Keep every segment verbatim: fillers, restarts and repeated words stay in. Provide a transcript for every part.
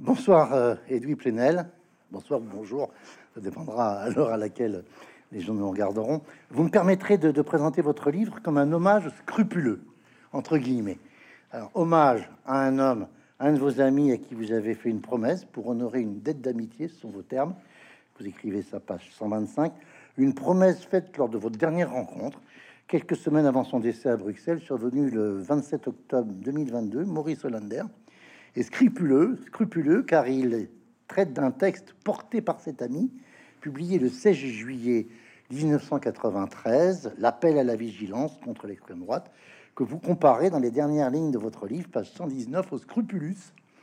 Bonsoir, euh, Edoui Plenel. Bonsoir ou bonjour, ça dépendra à l'heure à laquelle les gens nous regarderont. Vous me permettrez de, de présenter votre livre comme un hommage scrupuleux, entre guillemets. Alors, hommage à un homme, un de vos amis à qui vous avez fait une promesse pour honorer une dette d'amitié, ce sont vos termes. Vous écrivez ça, page cent vingt-cinq. Une promesse faite lors de votre dernière rencontre, quelques semaines avant son décès à Bruxelles, survenu le vingt-sept octobre deux mille vingt-deux, Maurice Hollander. Et scrupuleux, scrupuleux, car il traite d'un texte porté par cet ami, publié le seize juillet mille neuf cent quatre-vingt-treize, l'appel à la vigilance contre l'extrême droite, que vous comparez dans les dernières lignes de votre livre, page cent dix-neuf, au scrupulus,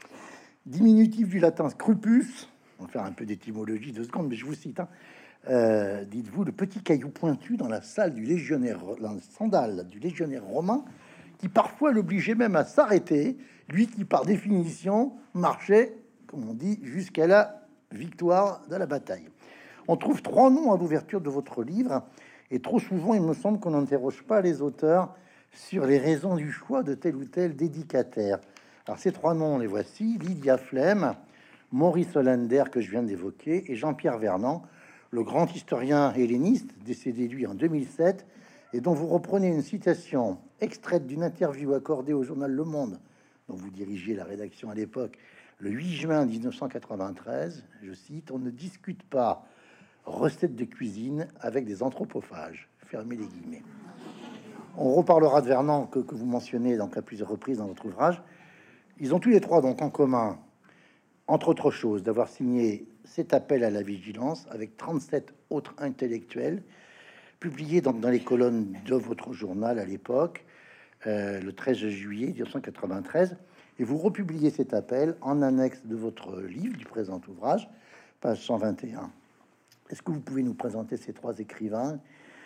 diminutif du latin scrupus. On va faire un peu d'étymologie deux secondes, mais je vous cite. Hein. Euh, dites-vous, le petit caillou pointu dans la salle du légionnaire, dans le sandal du légionnaire romain, qui parfois l'obligeait même à s'arrêter, lui qui par définition marchait, comme on dit, jusqu'à la victoire de la bataille. On trouve trois noms à l'ouverture de votre livre, et trop souvent il me semble qu'on n'interroge pas les auteurs sur les raisons du choix de tel ou tel dédicataire. Alors ces trois noms, les voici: Lydia Flem, Maurice Hollander que je viens d'évoquer, et Jean-Pierre Vernant, le grand historien helléniste, décédé lui en deux mille sept, et dont vous reprenez une citation extraite d'une interview accordée au journal Le Monde, dont vous dirigiez la rédaction à l'époque, le huit juin mille neuf cent quatre-vingt-treize. Je cite: on ne discute pas recettes de cuisine avec des anthropophages. Fermez les guillemets. On reparlera de Vernant que, que vous mentionnez donc à plusieurs reprises dans votre ouvrage. Ils ont tous les trois donc en commun, entre autres choses, d'avoir signé cet appel à la vigilance avec trente-sept autres intellectuels, publié donc dans les colonnes de votre journal à l'époque, euh, le treize juillet mille neuf cent quatre-vingt-treize, et vous republiez cet appel en annexe de votre livre, du présent ouvrage, page cent vingt et un. Est-ce que vous pouvez nous présenter ces trois écrivains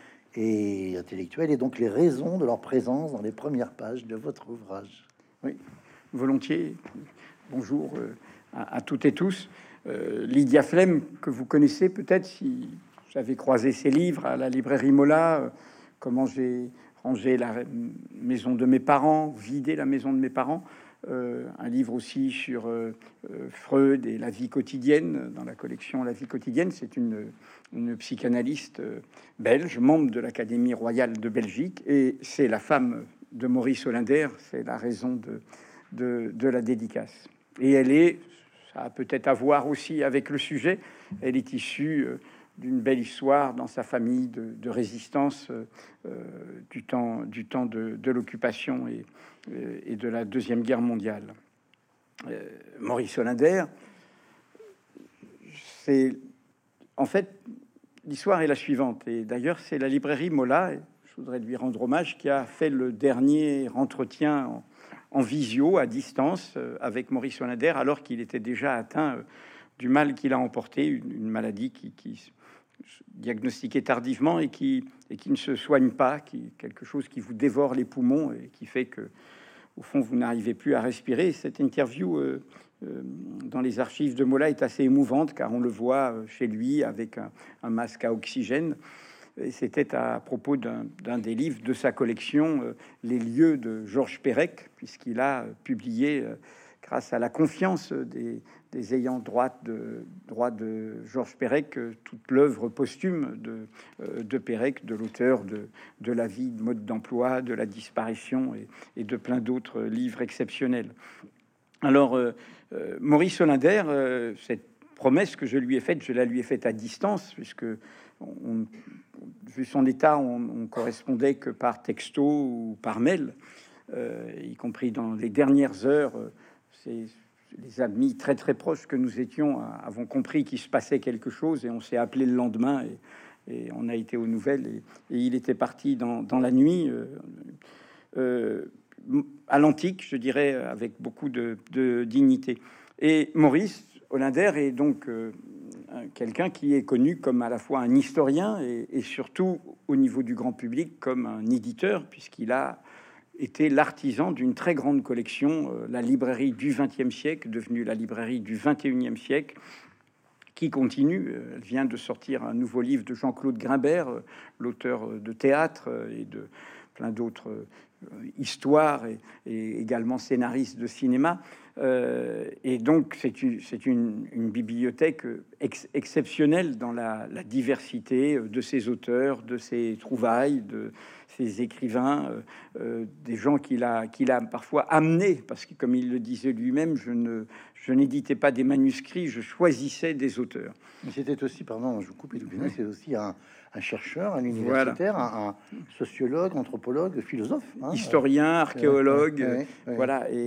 et intellectuels, et donc les raisons de leur présence dans les premières pages de votre ouvrage? Oui, volontiers. Bonjour euh, à, à toutes et tous. Euh, Lydia Flem, que vous connaissez peut-être si j'avais croisé ses livres à la librairie Mola, euh, comment j'ai rangé la maison de mes parents, vidé la maison de mes parents. Euh, un livre aussi sur euh, euh, Freud et la vie quotidienne, dans la collection La vie quotidienne. C'est une, une psychanalyste euh, belge, membre de l'Académie royale de Belgique, et c'est la femme de Maurice Hollander. C'est la raison de, de, de la dédicace. Et elle est, ça a peut-être à voir aussi avec le sujet, elle est issue euh, d'une belle histoire dans sa famille de, de résistance euh, du temps, du temps de, de l'occupation et, et de la Deuxième Guerre mondiale. Euh, Maurice Hollander, c'est en fait l'histoire est la suivante, et d'ailleurs c'est la librairie Mola, je voudrais lui rendre hommage, qui a fait le dernier entretien en, en visio à distance euh, avec Maurice Hollander, alors qu'il était déjà atteint euh, du mal qu'il a emporté, une, une maladie qui, qui diagnostiquée tardivement et qui, et qui ne se soigne pas, qui quelque chose qui vous dévore les poumons et qui fait que, au fond, vous n'arrivez plus à respirer. Cette interview euh, euh, dans les archives de Mola est assez émouvante, car on le voit chez lui avec un, un masque à oxygène. Et c'était à propos d'un, d'un des livres de sa collection, euh, Les lieux de Georges Perec, puisqu'il a publié, euh, grâce à la confiance des, des ayants droit de, droit de Georges Perec, euh, toute l'œuvre posthume de, euh, de Perec, de l'auteur de, de La vie, de mode d'emploi, de la disparition et, et de plein d'autres livres exceptionnels. Alors, euh, euh, Maurice Hollander, euh, cette promesse que je lui ai faite, je la lui ai faite à distance, puisque on, vu son état, on, on correspondait que par texto ou par mail, euh, y compris dans les dernières heures. Euh, c'est les amis très très proches que nous étions euh, avons compris qu'il se passait quelque chose, et on s'est appelé le lendemain et, et on a été aux nouvelles, et, et il était parti dans, dans la nuit euh, euh, à l'antique, je dirais, avec beaucoup de, de dignité. Et Maurice Hollander est donc euh, quelqu'un qui est connu comme à la fois un historien et, et surtout au niveau du grand public comme un éditeur, puisqu'il a été l'artisan d'une très grande collection, euh, la librairie du vingtième siècle, devenue la librairie du vingt et unième siècle, qui continue. Elle vient de sortir un nouveau livre de Jean-Claude Grimbert, euh, l'auteur de théâtre euh, et de plein d'autres euh, histoires, et, et également scénariste de cinéma. Euh, et donc, c'est une, c'est une, une bibliothèque ex exceptionnelle dans la, la diversité de ses auteurs, de ses trouvailles, de ses écrivains, euh, euh, des gens qu'il a, qu'il a parfois amenés, parce que, comme il le disait lui-même, je ne, je n'éditais pas des manuscrits, je choisissais des auteurs. Mais c'était aussi, pardon, je vous coupe, c'est aussi un, un chercheur, un universitaire, voilà. un, un sociologue, anthropologue, philosophe, hein, historien, archéologue, euh, ouais, ouais, voilà, et,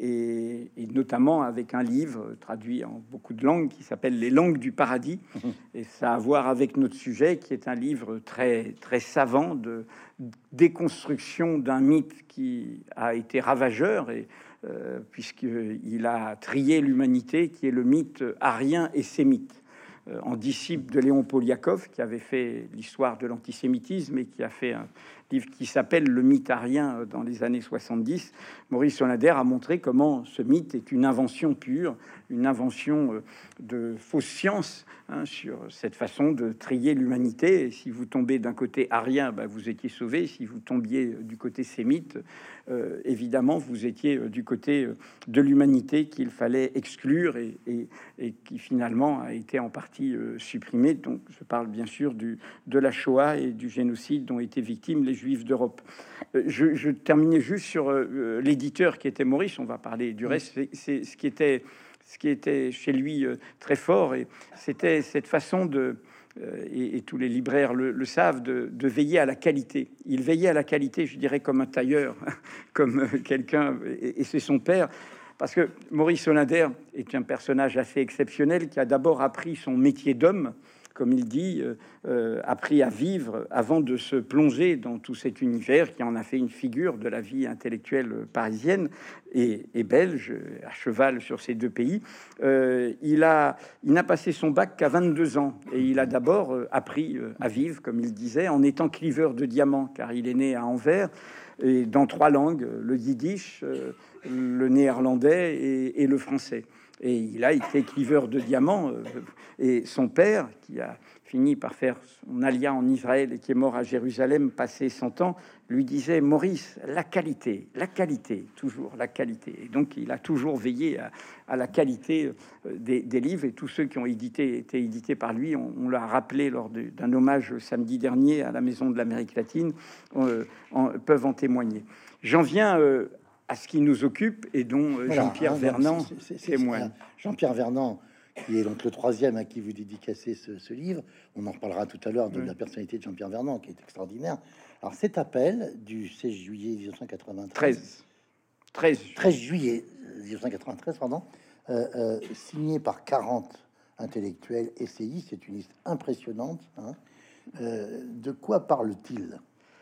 et, et, et notamment avec un livre traduit en beaucoup de langues qui s'appelle Les langues du paradis, et ça a à voir avec notre sujet, qui est un livre très très savant de déconstruction d'un mythe qui a été ravageur et euh, puisqu'il a trié l'humanité, qui est le mythe arien et sémite. En disciple de Léon Poliakov, qui avait fait l'histoire de l'antisémitisme et qui a fait un livre qui s'appelle Le mythe arien dans les années soixante-dix, Maurice Solander a montré comment ce mythe est une invention pure, une invention de fausse science, hein, sur cette façon de trier l'humanité. Et si vous tombez d'un côté arien, bah, vous étiez sauvé. Si vous tombiez du côté sémite, euh, évidemment, vous étiez du côté de l'humanité qu'il fallait exclure et, et, et qui finalement a été en partie euh, supprimé. Donc, je parle bien sûr du, de la Shoah et du génocide dont étaient victimes les Juifs d'Europe. Euh, je, je terminais juste sur euh, l'éditeur qui était Maurice. On va parler du reste. C'est, c'est ce qui était, ce qui était chez lui euh, très fort, et c'était cette façon de euh, et, et tous les libraires le, le savent, de, de veiller à la qualité. Il veillait à la qualité, je dirais, comme un tailleur, comme euh, quelqu'un, et, et c'est son père. Parce que Maurice Solander est un personnage assez exceptionnel qui a d'abord appris son métier d'homme, comme il dit, euh, euh, appris à vivre avant de se plonger dans tout cet univers qui en a fait une figure de la vie intellectuelle parisienne et, et belge, à cheval sur ces deux pays. Euh, il a, il n'a passé son bac qu'à vingt-deux ans, et il a d'abord euh, appris euh, à vivre, comme il disait, en étant cliveur de diamants, car il est né à Anvers, et dans trois langues, le yiddish, euh, le néerlandais et, et le français. Et il a été cliveur de diamants. Euh, et son père, qui a fini par faire son alia en Israël et qui est mort à Jérusalem, passé cent ans, lui disait: Maurice, la qualité, la qualité, toujours la qualité. Et donc il a toujours veillé à, à la qualité des, des livres, et tous ceux qui ont édité, été édités par lui, on, on l'a rappelé lors de, d'un hommage samedi dernier à la Maison de l'Amérique latine, euh, en, peuvent en témoigner. J'en viens euh, à ce qui nous occupe et dont euh, voilà, Jean-Pierre hein, Vernant témoigne. Jean-Pierre Vernant, qui est donc le troisième à qui vous dédicacez ce, ce livre. On en reparlera tout à l'heure de oui. la personnalité de Jean-Pierre Vernant, qui est extraordinaire. Alors, cet appel du seize juillet mille neuf cent quatre-vingt-treize, treize, treize juillet mille neuf cent quatre-vingt-treize, pardon, euh, euh, signé par quarante intellectuels essayistes, c'est une liste impressionnante. Hein. Euh, de quoi parle-t-il?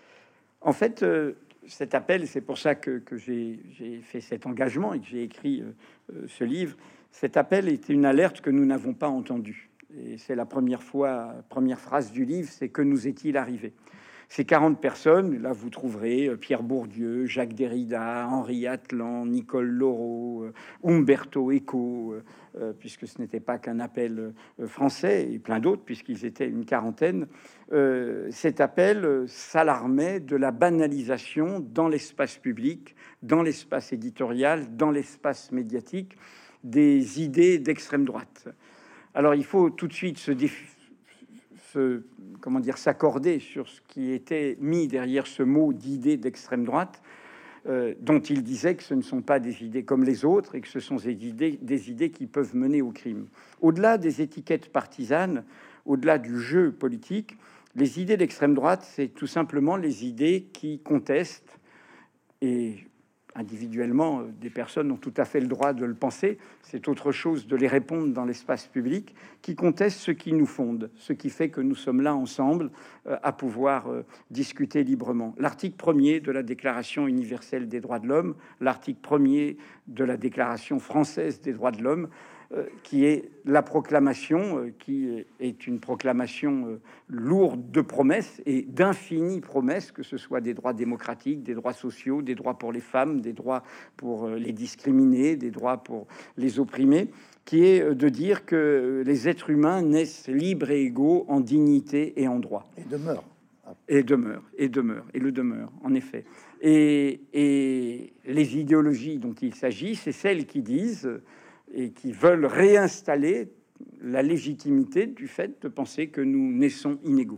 En fait, euh, cet appel, c'est pour ça que, que j'ai, j'ai fait cet engagement et que j'ai écrit euh, ce livre. Cet appel était une alerte que nous n'avons pas entendue. Et c'est la première fois, première phrase du livre, c'est: que nous est-il arrivé? Ces quarante personnes, là vous trouverez Pierre Bourdieu, Jacques Derrida, Henri Atlan, Nicole Laureau, Umberto Eco, euh, puisque ce n'était pas qu'un appel euh, français, et plein d'autres, puisqu'ils étaient une quarantaine. Euh, cet appel s'alarmait de la banalisation dans l'espace public, dans l'espace éditorial, dans l'espace médiatique, des idées d'extrême droite. Alors il faut tout de suite se, déf... se comment dire, s'accorder sur ce qui était mis derrière ce mot d'idées d'extrême droite, euh, dont il disait que ce ne sont pas des idées comme les autres et que ce sont des idées, des idées qui peuvent mener au crime. Au-delà des étiquettes partisanes, au-delà du jeu politique, les idées d'extrême droite, c'est tout simplement les idées qui contestent, et individuellement, des personnes ont tout à fait le droit de le penser, c'est autre chose de les répondre dans l'espace public, qui contestent ce qui nous fonde, ce qui fait que nous sommes là ensemble euh, à pouvoir euh, discuter librement. L'article premier de la Déclaration universelle des droits de l'homme, l'article premier de la Déclaration française des droits de l'homme, euh, qui est la proclamation, euh, qui est une proclamation euh, lourde de promesses et d'infinies promesses, que ce soit des droits démocratiques, des droits sociaux, des droits pour les femmes, des droits pour euh, les discriminés, des droits pour les opprimés, qui est de dire que les êtres humains naissent libres et égaux en dignité et en droit. Et demeurent. Et demeure, et demeure, et le demeure, en effet. Et, et les idéologies dont il s'agit, c'est celles qui disent et qui veulent réinstaller la légitimité du fait de penser que nous naissons inégaux,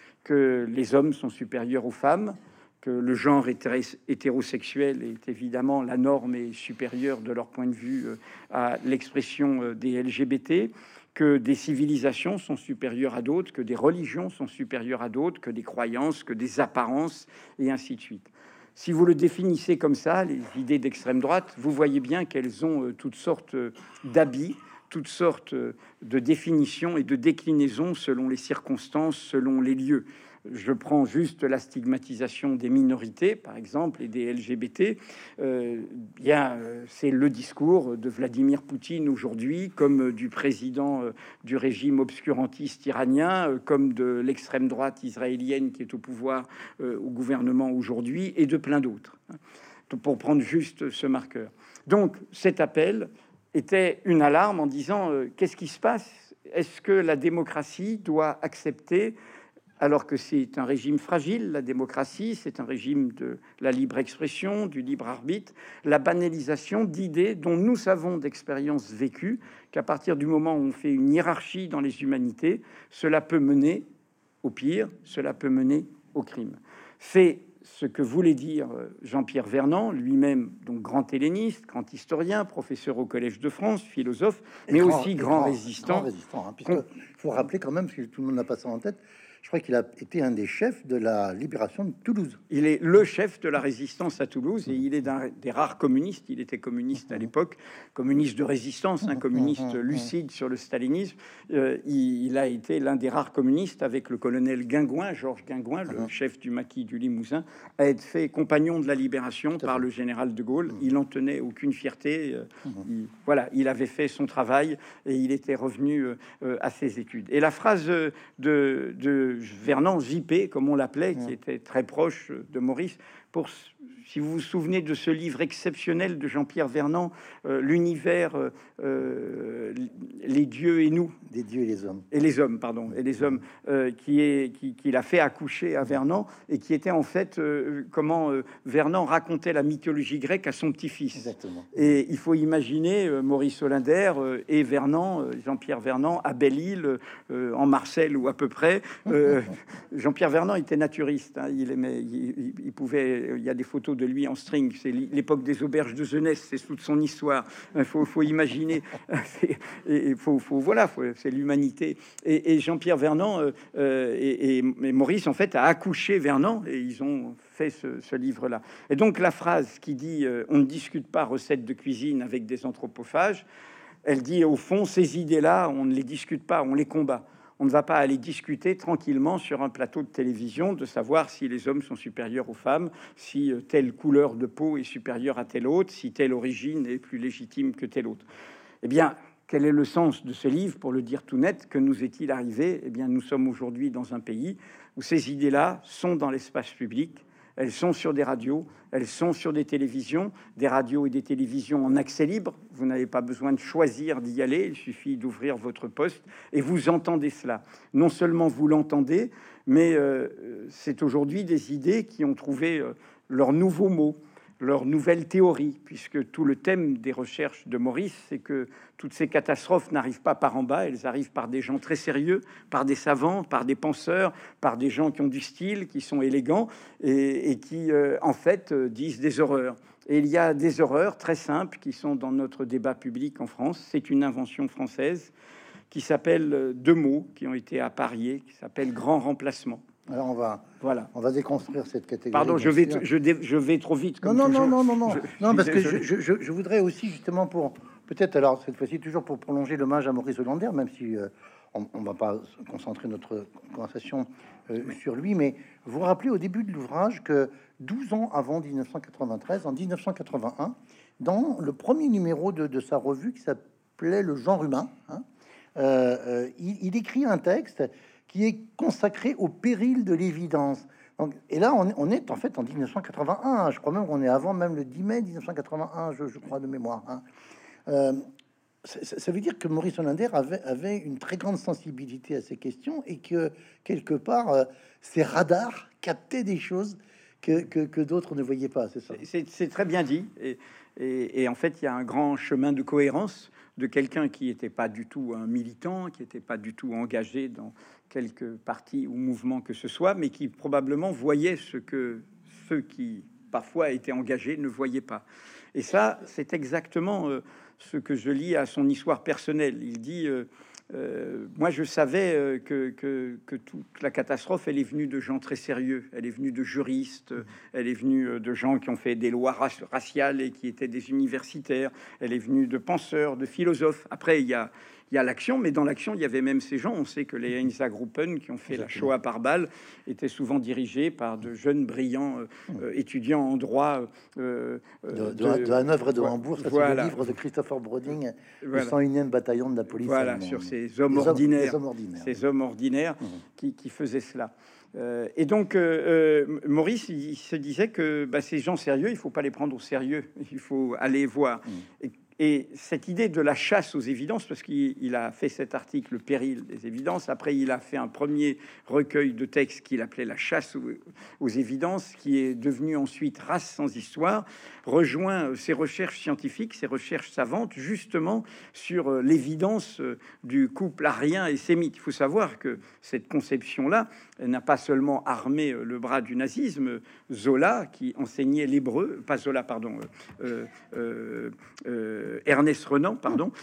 que les hommes sont supérieurs aux femmes, que le genre hétéro- hétérosexuel est évidemment la norme et supérieure de leur point de vue euh, à l'expression euh, des L G B T, que des civilisations sont supérieures à d'autres, que des religions sont supérieures à d'autres, que des croyances, que des apparences, et ainsi de suite. Si vous le définissez comme ça, les idées d'extrême droite, vous voyez bien qu'elles ont euh, toutes sortes euh, d'habits, toutes sortes euh, de définitions et de déclinaisons selon les circonstances, selon les lieux. Je prends juste la stigmatisation des minorités, par exemple, et des L G B T. Euh, bien, euh, c'est le discours de Vladimir Poutine aujourd'hui, comme du président euh, du régime obscurantiste iranien, euh, comme de l'extrême droite israélienne qui est au pouvoir, euh, au gouvernement aujourd'hui, et de plein d'autres, hein, pour prendre juste ce marqueur. Donc, cet appel était une alarme en disant euh, qu'est-ce qui se passe? Est-ce que la démocratie doit accepter, alors que c'est un régime fragile, la démocratie, c'est un régime de la libre expression, du libre arbitre, la banalisation d'idées dont nous savons d'expériences vécues qu'à partir du moment où on fait une hiérarchie dans les humanités, cela peut mener au pire, cela peut mener au crime. C'est ce que voulait dire Jean-Pierre Vernant, lui-même donc grand helléniste, grand historien, professeur au Collège de France, philosophe, Et mais grand, aussi et grand, grand résistant. Grand résistant, hein, puisque faut rappeler quand même, parce que tout le monde n'a pas ça en tête, je crois qu'il a été un des chefs de la libération de Toulouse. Il est le chef de la résistance à Toulouse et il est d'un des rares communistes. Il était communiste à l'époque, communiste de résistance, un communiste lucide sur le stalinisme. Euh, il, il a été l'un des rares communistes avec le colonel Guingouin, Georges Guingouin, le chef du maquis du Limousin, à être fait compagnon de la libération par le général de Gaulle. Il n'en tenait aucune fierté. Euh, il, voilà, il avait fait son travail et il était revenu euh, à ses études. Et la phrase de, de Vernant, J P, comme on l'appelait, qui était très proche de Maurice, pour, si vous vous souvenez de ce livre exceptionnel de Jean-Pierre Vernant, euh, l'univers, euh, les dieux et nous, des dieux et les hommes, et les hommes, pardon, et les hommes, euh, qui est qui, qui l'a fait accoucher à Vernant et qui était en fait euh, comment euh, Vernant racontait la mythologie grecque à son petit-fils. Exactement. Et il faut imaginer euh, Maurice Hollander euh, et Vernant, euh, Jean-Pierre Vernant à Belle-Île, euh, en Marseille ou à peu près. Euh, Jean-Pierre Vernant était naturiste. Hein, il aimait, il, il pouvait. Il y a des photos de lui en string. C'est l'époque des auberges de jeunesse. C'est toute son histoire. Il faut, faut imaginer. Et il faut, faut, voilà, faut, c'est l'humanité. Et, et Jean-Pierre Vernant euh, euh, et, et, et Maurice, en fait, a accouché Vernant et ils ont fait ce, ce livre-là. Et donc, la phrase qui dit euh, on ne discute pas recettes de cuisine avec des anthropophages, elle dit au fond, ces idées-là, on ne les discute pas, on les combat. On ne va pas aller discuter tranquillement sur un plateau de télévision de savoir si les hommes sont supérieurs aux femmes, si telle couleur de peau est supérieure à telle autre, si telle origine est plus légitime que telle autre. Eh bien, quel est le sens de ce livre? Pour le dire tout net, que nous est-il arrivé? Eh bien, nous sommes aujourd'hui dans un pays où ces idées-là sont dans l'espace public. Elles sont sur des radios, elles sont sur des télévisions, des radios et des télévisions en accès libre. Vous n'avez pas besoin de choisir d'y aller, il suffit d'ouvrir votre poste et vous entendez cela. Non seulement vous l'entendez, mais euh, c'est aujourd'hui des idées qui ont trouvé euh, leur nouveau mot, leur nouvelle théorie, puisque tout le thème des recherches de Maurice, c'est que toutes ces catastrophes n'arrivent pas par en bas, elles arrivent par des gens très sérieux, par des savants, par des penseurs, par des gens qui ont du style, qui sont élégants et, et qui, euh, en fait, euh, disent des horreurs. Et il y a des horreurs très simples qui sont dans notre débat public en France. C'est une invention française qui s'appelle euh, deux mots qui ont été appariés, qui s'appelle grand remplacement. Alors on va, voilà, on va déconstruire cette catégorie. Pardon, je vais, je, dé, je vais trop vite. Comme non, non, non, non, non, non, je, non, parce que je, je, je, je voudrais aussi justement pour peut-être alors cette fois-ci toujours pour prolonger l'hommage à Maurice Hollander, même si euh, on, on va pas concentrer notre conversation euh, sur lui, mais vous vous rappelez au début de l'ouvrage que douze ans avant mille neuf cent quatre-vingt-treize, en mille neuf cent quatre-vingt-un, dans le premier numéro de, de sa revue qui s'appelait Le Genre Humain, hein, euh, euh, il, il écrit un texte qui est consacré au péril de l'évidence. Donc, et là, on est, on est en fait en mille neuf cent quatre-vingt-un. Je crois même qu'on est avant même le dix mai mille neuf cent quatre-vingt-un, je, je crois de mémoire. Hein. Euh, ça, ça veut dire que Maurice Hollander avait, avait une très grande sensibilité à ces questions et que quelque part, euh, ses radars captaient des choses que, que, que d'autres ne voyaient pas, c'est ça? C'est très bien dit. Et, et, et en fait, il y a un grand chemin de cohérence de quelqu'un qui n'était pas du tout un militant, qui n'était pas du tout engagé dans quelque parti ou mouvement que ce soit, mais qui probablement voyait ce que ceux qui parfois étaient engagés ne voyaient pas. Et ça, c'est exactement euh, ce que je lis à son histoire personnelle. Il dit euh, euh, moi, je savais euh, que, que, que toute la catastrophe, elle est venue de gens très sérieux. Elle est venue de juristes, elle est venue de gens qui ont fait des lois raci raciales et qui étaient des universitaires. Elle est venue de penseurs, de philosophes. Après, il y a il y a l'action, mais dans l'action, il y avait même ces gens. On sait que les Einsatzgruppen qui ont fait la Shoah par balle étaient souvent dirigés par de jeunes, brillants euh, étudiants en droit. Euh, de, de, de Hanovre et de Hambourg, ça voilà. C'est le livre de Christopher Broding, voilà. Le cent unième bataillon de la police. Voilà, allemande. Sur ces hommes ordinaires, hommes, hommes ordinaires, ces oui. hommes ordinaires mmh. qui, qui faisaient cela. Euh, et donc, euh, euh, Maurice, il se disait que bah, ces gens sérieux, il faut pas les prendre au sérieux. Il faut aller voir. Mmh. Et, Et cette idée de la chasse aux évidences, parce qu'il a fait cet article, Le péril des évidences, après il a fait un premier recueil de textes qu'il appelait La chasse aux, aux évidences, qui est devenu ensuite Race sans histoire, rejoint ses recherches scientifiques, ses recherches savantes, justement sur l'évidence du couple arien et sémite. Il faut savoir que cette conception-là n'a pas seulement armé le bras du nazisme. Zola, qui enseignait l'hébreu, pas Zola, pardon, euh, euh, euh, Ernest Renan, pardon,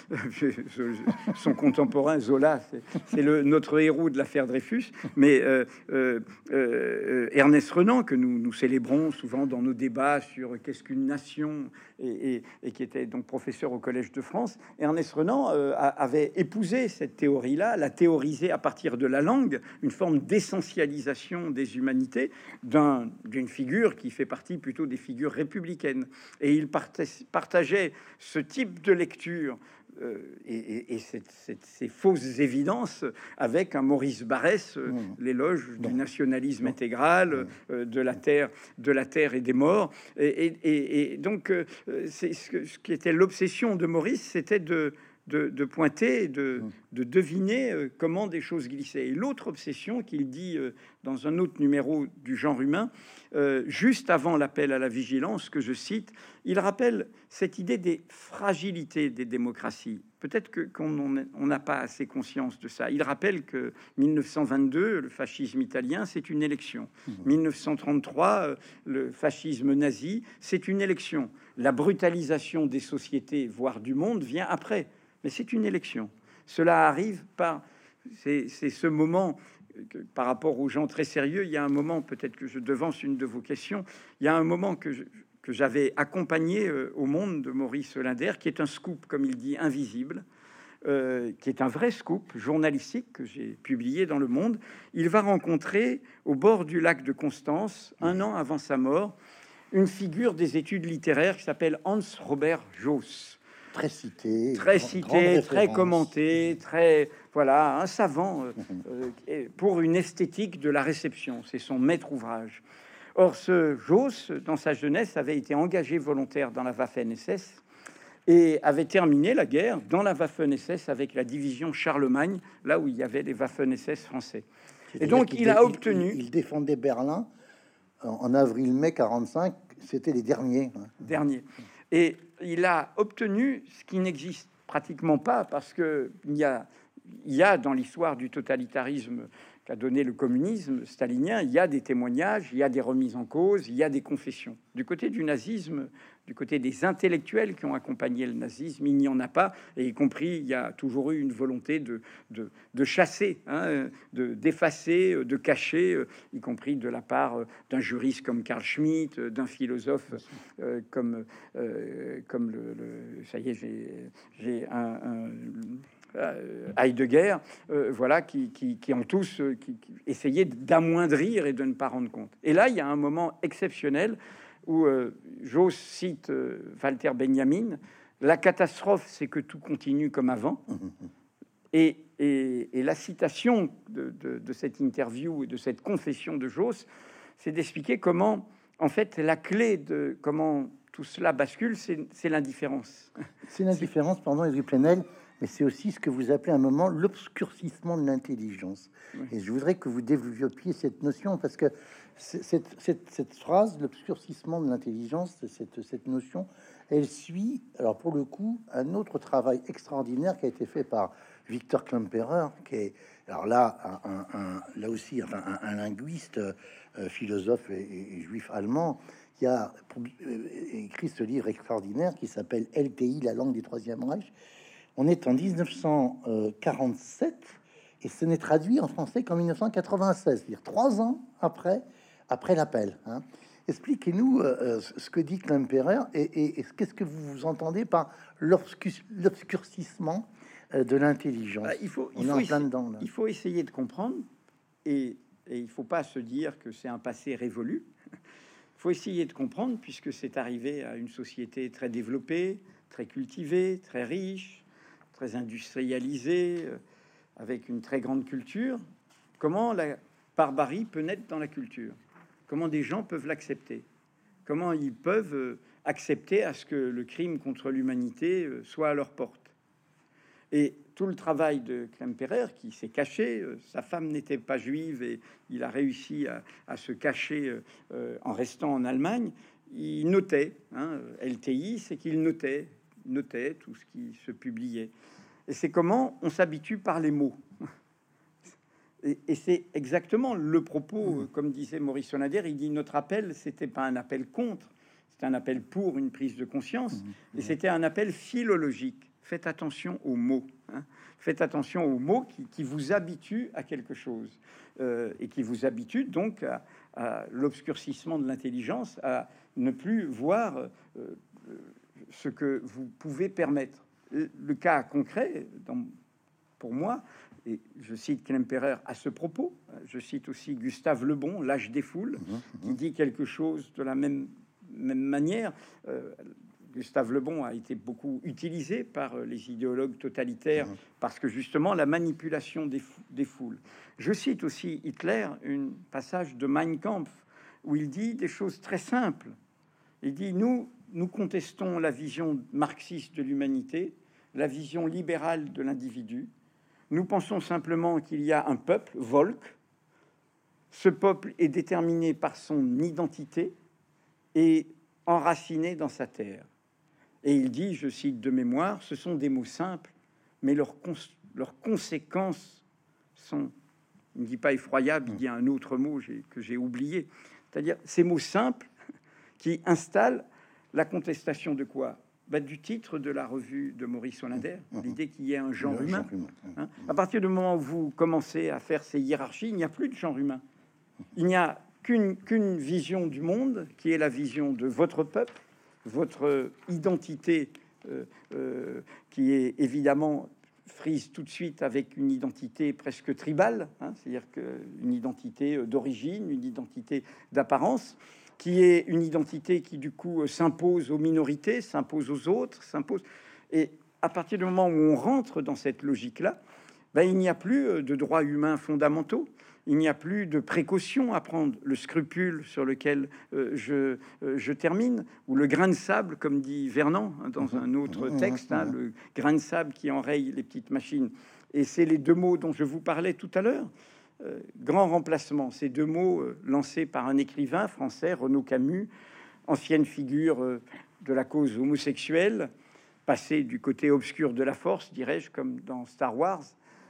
son contemporain Zola, c'est le notre héros de l'affaire Dreyfus, mais euh, euh, euh, Ernest Renan, que nous, nous célébrons souvent dans nos débats sur qu'est-ce qu'une nation, et, et, et qui était donc professeur au Collège de France, Ernest Renan euh, avait épousé cette théorie-là, l'a théorisé à partir de la langue, une forme d'essentialisation des humanités d'un, d'une figure qui fait partie plutôt des figures républicaines. Et il partageait ce type de lecture euh, et, et, et cette, cette, ces fausses évidences avec un Maurice Barrès, euh, mmh. l'éloge du nationalisme mmh. intégral, euh, de la terre, de la terre et des morts. Et, et, et donc, euh, c'est ce, que, ce qui était l'obsession de Maurice, c'était de De, de pointer, de, de deviner euh, comment des choses glissaient. Et l'autre obsession qu'il dit euh, dans un autre numéro du Genre humain, euh, juste avant l'appel à la vigilance, que je cite, il rappelle cette idée des fragilités des démocraties. Peut-être que qu'on n'a pas assez conscience de ça. Il rappelle que mille neuf cent vingt-deux, le fascisme italien, c'est une élection. Mmh. mille neuf cent trente-trois, euh, le fascisme nazi, c'est une élection. La brutalisation des sociétés, voire du monde, vient après. Mais c'est une élection. Cela arrive par... C'est ce moment, que, par rapport aux gens très sérieux, il y a un moment, peut-être que je devance une de vos questions, il y a un moment que je, que j'avais accompagné euh, au Monde de Maurice Linder, qui est un scoop, comme il dit, invisible, euh, qui est un vrai scoop journalistique que j'ai publié dans Le Monde. Il va rencontrer, au bord du lac de Constance, un an avant sa mort, une figure des études littéraires qui s'appelle Hans Robert Jauss. Très cité, très cité, très commenté, très voilà, un savant euh, euh, pour une esthétique de la réception. C'est son maître ouvrage. Or, ce Jauss, dans sa jeunesse, avait été engagé volontaire dans la Waffen-S S et avait terminé la guerre dans la Waffen-S S avec la division Charlemagne, là où il y avait les Waffen-S S français. Et donc, il, il a obtenu. Il, il défendait Berlin en, en avril-mai quarante-cinq. C'était les derniers. Derniers. Et il a obtenu ce qui n'existe pratiquement pas, parce que il y a, il y a dans l'histoire du totalitarisme qu'a donné le communisme stalinien, il y a des témoignages, il y a des remises en cause, il y a des confessions. Du côté du nazisme, du côté des intellectuels qui ont accompagné le nazisme, il n'y en a pas, et y compris, il y a toujours eu une volonté de, de, de chasser, hein, de d'effacer, de cacher, y compris de la part d'un juriste comme Carl Schmitt, d'un philosophe euh, comme, euh, comme le, le... Ça y est, j'ai un... un Heidegger, euh, voilà, qui, qui, qui ont tous euh, qui, qui essayaient d'amoindrir et de ne pas rendre compte. Et là, il y a un moment exceptionnel où euh, Jauss cite euh, Walter Benjamin. La catastrophe, c'est que tout continue comme avant. Et, et, et la citation de, de, de cette interview et de cette confession de Jauss, c'est d'expliquer comment, en fait, la clé de comment tout cela bascule, c'est l'indifférence. C'est l'indifférence, pardon, Edwy Plenel. mais c'est aussi ce que vous appelez à un moment l'obscurcissement de l'intelligence. Oui. Et je voudrais que vous développiez cette notion, parce que cette, cette, cette phrase, l'obscurcissement de l'intelligence, cette, cette notion, elle suit, alors pour le coup, un autre travail extraordinaire qui a été fait par Victor Klemperer, qui est, alors là, un, un, un, là aussi, enfin, un, un linguiste, euh, philosophe et, et, et juif allemand, qui a écrit ce livre extraordinaire qui s'appelle L T I, la langue du Troisième Reich. On est en mille neuf cent quarante-sept et ce n'est traduit en français qu'en mille neuf cent quatre-vingt-seize, c'est-à-dire trois ans après, après l'appel. Hein. Expliquez-nous euh, ce que dit Klemperer et, et, et qu'est-ce que vous entendez par l'obscurcissement euh, de l'intelligence. Bah, il faut, il, faut essayer, dedans, il faut essayer de comprendre et, et il ne faut pas se dire que c'est un passé révolu. Il faut essayer de comprendre, puisque c'est arrivé à une société très développée, très cultivée, très riche, très industrialisée, euh, avec une très grande culture, comment la barbarie peut naître dans la culture, comment des gens peuvent l'accepter, comment ils peuvent euh, accepter à ce que le crime contre l'humanité euh, soit à leur porte. Et tout le travail de Klemperer, qui s'est caché, euh, sa femme n'était pas juive et il a réussi à, à se cacher euh, en restant en Allemagne. Il notait, hein, L T I, c'est qu'il notait, notait tout ce qui se publiait. Et c'est comment on s'habitue par les mots. Et, et c'est exactement le propos, mmh. comme disait Maurice Sonader, il dit notre appel, c'était pas un appel contre, c'était un appel pour une prise de conscience, mmh. et c'était un appel philologique. Faites attention aux mots. Hein. Faites attention aux mots qui, qui vous habituent à quelque chose euh, et qui vous habituent donc à, à l'obscurcissement de l'intelligence, à ne plus voir euh, ce que vous pouvez permettre. Le, le cas concret, dans, pour moi, et je cite Klemperer à ce propos, je cite aussi Gustave Le Bon, L'âge des foules, mmh, mmh. qui dit quelque chose de la même, même manière. Euh, Gustave Le Bon a été beaucoup utilisé par les idéologues totalitaires mmh. parce que justement la manipulation des, fou des foules. Je cite aussi Hitler, un passage de Mein Kampf où il dit des choses très simples. Il dit nous nous contestons la vision marxiste de l'humanité, la vision libérale de l'individu. Nous pensons simplement qu'il y a un peuple, Volk. Ce peuple est déterminé par son identité et enraciné dans sa terre. Et il dit, je cite de mémoire, ce sont des mots simples, mais leurs, cons leurs conséquences sont, il ne dit pas effroyables, il dit un autre mot que j'ai oublié, c'est-à-dire ces mots simples qui installent la contestation de quoi? Bah, du titre de la revue de Maurice Hollander, mmh. l'idée qu'il y ait un genre Le humain. Genre humain. Hein, à partir du moment où vous commencez à faire ces hiérarchies, il n'y a plus de genre humain. Il n'y a qu'une qu'une vision du monde, qui est la vision de votre peuple, votre identité euh, euh, qui est évidemment frise tout de suite avec une identité presque tribale, hein, c'est-à-dire qu'une identité d'origine, une identité d'apparence, qui est une identité qui du coup s'impose aux minorités, s'impose aux autres, s'impose. Et à partir du moment où on rentre dans cette logique-là, ben, il n'y a plus de droits humains fondamentaux. Il n'y a plus de précautions à prendre. Le scrupule sur lequel euh, je, euh, je termine, ou le grain de sable, comme dit Vernon hein, dans un autre texte, hein, le grain de sable qui enraye les petites machines. Et c'est les deux mots dont je vous parlais tout à l'heure. Euh, grand remplacement, ces deux mots euh, lancés par un écrivain français, Renaud Camus, ancienne figure euh, de la cause homosexuelle, passé du côté obscur de la force, dirais-je, comme dans Star Wars.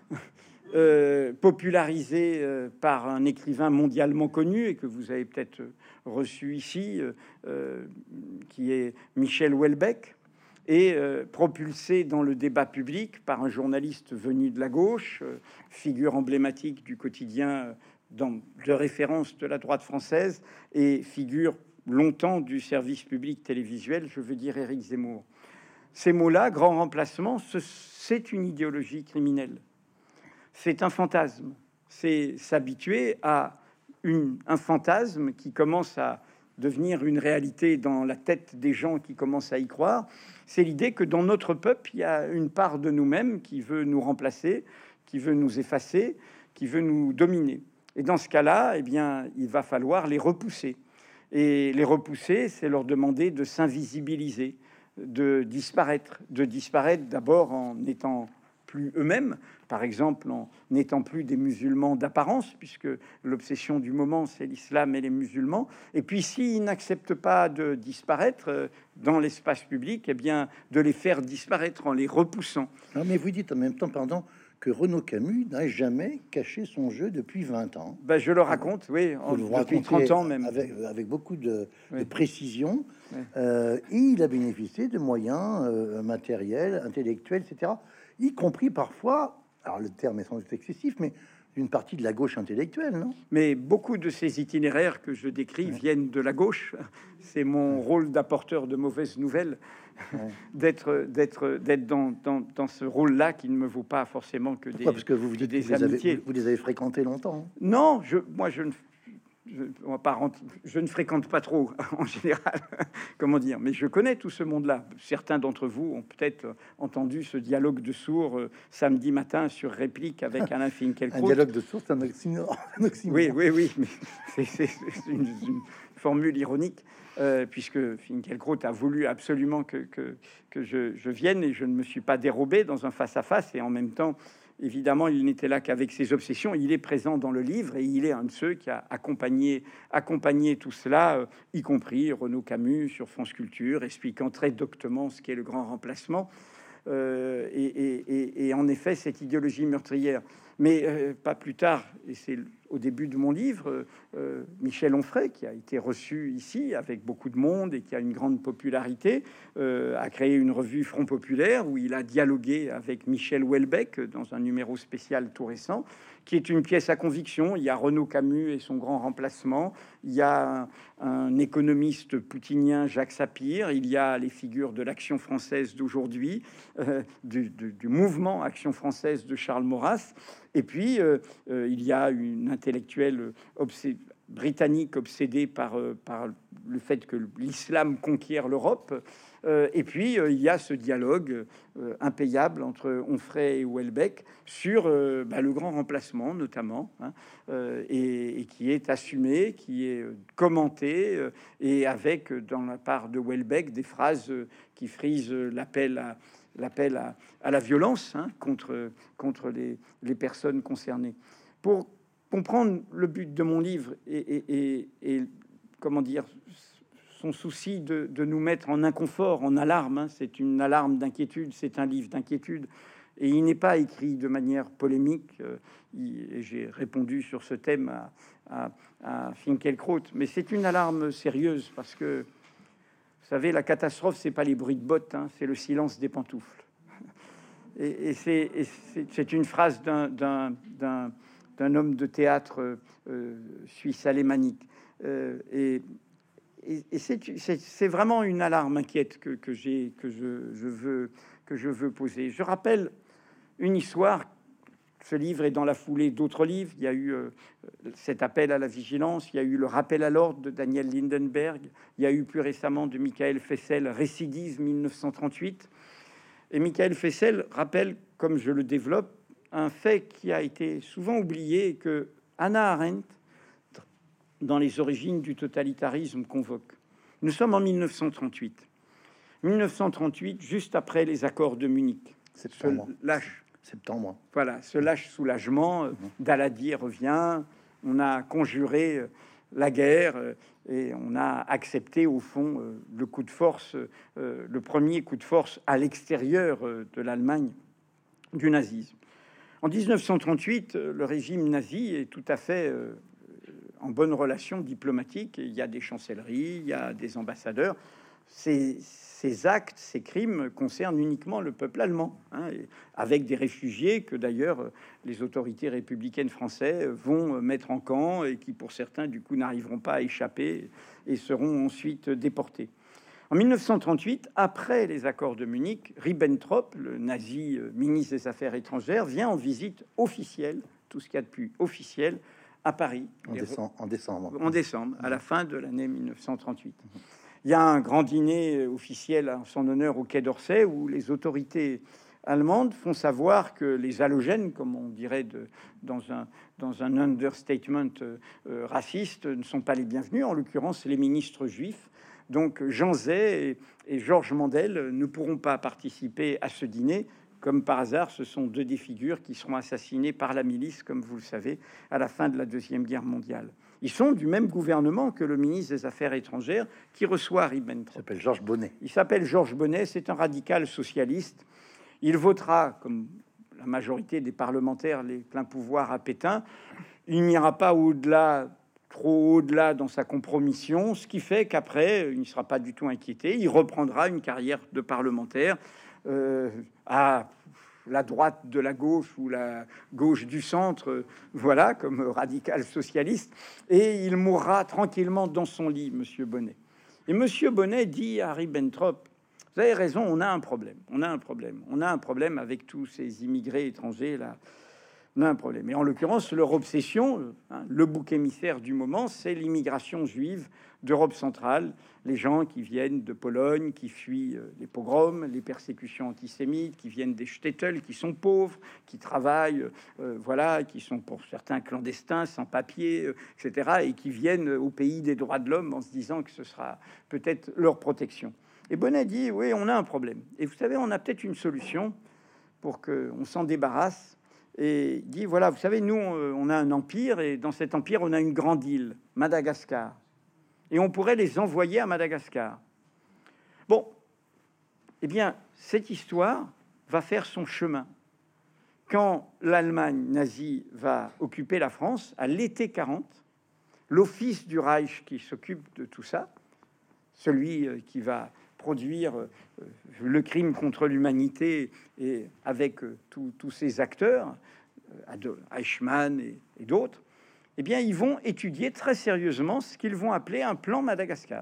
Euh, popularisé euh, par un écrivain mondialement connu et que vous avez peut-être reçu ici, euh, euh, qui est Michel Houellebecq, et euh, propulsé dans le débat public par un journaliste venu de la gauche, euh, figure emblématique du quotidien dans, de référence de la droite française et figure longtemps du service public télévisuel, je veux dire Éric Zemmour. Ces mots-là, grand remplacement, c'est une idéologie criminelle. C'est un fantasme. C'est s'habituer à une, un fantasme qui commence à devenir une réalité dans la tête des gens qui commencent à y croire. C'est l'idée que dans notre peuple, il y a une part de nous-mêmes qui veut nous remplacer, qui veut nous effacer, qui veut nous dominer. Et dans ce cas-là, eh bien, il va falloir les repousser. Et les repousser, c'est leur demander de s'invisibiliser, de disparaître, de disparaître d'abord en étant plus eux-mêmes, par exemple en n'étant plus des musulmans d'apparence, puisque l'obsession du moment, c'est l'islam et les musulmans. Et puis, s'ils n'acceptent pas de disparaître euh, dans l'espace public, eh bien, de les faire disparaître en les repoussant. Non, mais vous dites en même temps, pardon, que Renaud Camus n'a jamais caché son jeu depuis vingt ans. Ben, je le raconte, oui, en, Vous depuis trente ans même. Avec, avec beaucoup de, Oui. de précision. Oui. Euh, et il a bénéficié de moyens euh, matériels, intellectuels, et cetera. Y compris parfois, alors le terme est sans doute excessif, mais une partie de la gauche intellectuelle, non? Mais beaucoup de ces itinéraires que je décris Ouais. viennent de la gauche. C'est mon rôle d'apporteur de mauvaises nouvelles, Ouais. d'être d'être d'être dans, dans, dans ce rôle-là qui ne me vaut pas forcément que des, Pourquoi? Parce que vous vous que dites des que vous les, avez, amitiés. vous, vous les avez fréquentés longtemps. Non, je, moi je ne, je, on va pas rentrer- je ne fréquente pas trop en général. Comment dire? Mais je connais tout ce monde-là. Certains d'entre vous ont peut-être entendu ce dialogue de sourds euh, samedi matin sur réplique avec Alain Un Finkielkraut. dialogue de sources, un oxymore. un oxymore. Oui, oui, oui, mais c'est- c'est c'est une, une formule ironique, euh, puisque Finkielkraut a voulu absolument que, que, que je, je vienne et je ne me suis pas dérobé dans un face-à-face. Et en même temps, évidemment, il n'était là qu'avec ses obsessions. Il est présent dans le livre et il est un de ceux qui a accompagné, accompagné tout cela, euh, y compris Renaud Camus sur France Culture, expliquant très doctement ce qu'est le grand remplacement. Euh, et, et- et- et en effet, cette idéologie meurtrière. Mais euh, pas plus tard, et c'est au début de mon livre, euh, euh, Michel Onfray, qui a été reçu ici avec beaucoup de monde et qui a une grande popularité, euh, a créé une revue Front Populaire où il a dialogué avec Michel Houellebecq dans un numéro spécial tout récent, qui est une pièce à conviction. Il y a Renaud Camus et son grand remplacement, il y a un, un économiste poutinien, Jacques Sapir, il y a les figures de l'Action française d'aujourd'hui, euh, du, du- du mouvement Action française de Charles Maurras, et puis euh, euh, il y a une intellectuelle obsé- britannique obsédée par, euh, par le fait que l'islam conquiert l'Europe. Euh, et puis, euh, il y a ce dialogue euh, impayable entre Onfray et Houellebecq sur euh, bah, le grand remplacement, notamment, hein, euh, et, et qui est assumé, qui est euh, commenté, euh, et avec, euh, dans la part de Houellebecq, des phrases euh, qui frisent euh, l'appel à l'appel à, à la violence hein, contre, contre les, les personnes concernées. Pour comprendre le but de mon livre et, et- et- et, comment dire, son souci de, de nous mettre en inconfort, en alarme, hein, c'est une alarme d'inquiétude, c'est un livre d'inquiétude, et il n'est pas écrit de manière polémique. euh, il- et j'ai répondu sur ce thème à, à, à Finkielkraut, mais c'est une alarme sérieuse parce que, vous savez, la catastrophe, c'est pas les bruits de bottes, hein, c'est le silence des pantoufles. Et, et c'est et c'est- c'est une phrase d'un- d'un d'un- d'un homme de théâtre euh, suisse alémanique. Euh, et et, et c'est c'est- c'est vraiment une alarme inquiète que, que j'ai que je, je veux que je veux poser. Je rappelle une histoire. Ce livre est dans la foulée d'autres livres. Il y a eu euh, cet appel à la vigilance, il y a eu le rappel à l'ordre de Daniel Lindenberg, il y a eu plus récemment de Michael Fessel, Récidive mille neuf cent trente-huit. Et Michael Fessel rappelle, comme je le développe, un fait qui a été souvent oublié et que Hannah Arendt, dans Les origines du totalitarisme, convoque. Nous sommes en mille neuf cent trente-huit. mille neuf cent trente-huit, juste après les accords de Munich. Septembre. Ce lâche, Septembre. voilà, ce lâche soulagement, euh, Daladier revient, on a conjuré euh, la guerre euh, et on a accepté au fond euh, le coup de force, euh, le premier coup de force à l'extérieur euh, de l'Allemagne du nazisme. En mille neuf cent trente-huit, euh, le régime nazi est tout à fait euh, en bonne relation diplomatique. Il y a des chancelleries, il y a des ambassadeurs. Ces, ces actes, ces crimes concernent uniquement le peuple allemand, hein, et avec des réfugiés que d'ailleurs les autorités républicaines françaises vont mettre en camp et qui, pour certains, du coup, n'arriveront pas à échapper et seront ensuite déportés. En mille neuf cent trente-huit, après les accords de Munich, Ribbentrop, le nazi euh, ministre des Affaires étrangères, vient en visite officielle, tout ce qu'il y a de plus officiel, à Paris. En, Et décembre, en décembre. en décembre, à la fin de l'année mille neuf cent trente-huit. Il y a un grand dîner officiel en son honneur au Quai d'Orsay où les autorités allemandes font savoir que les halogènes, comme on dirait de, dans, un, dans un understatement euh, euh, raciste, ne sont pas les bienvenus, en l'occurrence les ministres juifs. Donc Jean Zay et, et Georges Mandel ne pourront pas participer à ce dîner comme par hasard, ce sont deux des figures qui seront assassinées par la milice, comme vous le savez, à la fin de la Deuxième Guerre mondiale. Ils sont du même gouvernement que le ministre des Affaires étrangères qui reçoit Ribbentrop. Il s'appelle Georges Bonnet. Il s'appelle Georges Bonnet, c'est un radical socialiste. Il votera, comme la majorité des parlementaires, les pleins pouvoirs à Pétain. Il n'ira pas au-delà, trop au-delà dans sa compromission, ce qui fait qu'après, il ne sera pas du tout inquiété. Il reprendra une carrière de parlementaire euh, à la droite de la gauche ou la gauche du centre, euh, voilà, comme radical socialiste. Et il mourra tranquillement dans son lit, Monsieur Bonnet. Et Monsieur Bonnet dit à Ribbentrop: vous avez raison, on a un problème, on a un problème, on a un problème avec tous ces immigrés étrangers là. On a un problème. Et en l'occurrence, leur obsession, hein, le bouc émissaire du moment, c'est l'immigration juive d'Europe centrale, les gens qui viennent de Pologne, qui fuient euh, les pogroms, les persécutions antisémites, qui viennent des shtetl, qui sont pauvres, qui travaillent, euh, voilà, qui sont pour certains clandestins, sans papier, euh, et cetera, et qui viennent au pays des droits de l'homme en se disant que ce sera peut-être leur protection. Et Bonnet dit: oui, on a un problème. Et vous savez, on a peut-être une solution pour qu'on s'en débarrasse. Et il dit: voilà, vous savez, nous, on a un empire, et dans cet empire, on a une grande île, Madagascar. Et on pourrait les envoyer à Madagascar. Bon, eh bien, cette histoire va faire son chemin. Quand l'Allemagne nazie va occuper la France, à l'été quarante, l'office du Reich qui s'occupe de tout ça, celui qui va produire le crime contre l'humanité et avec tous ces acteurs, Adolf Eichmann et, et d'autres, eh bien, ils vont étudier très sérieusement ce qu'ils vont appeler un plan Madagascar.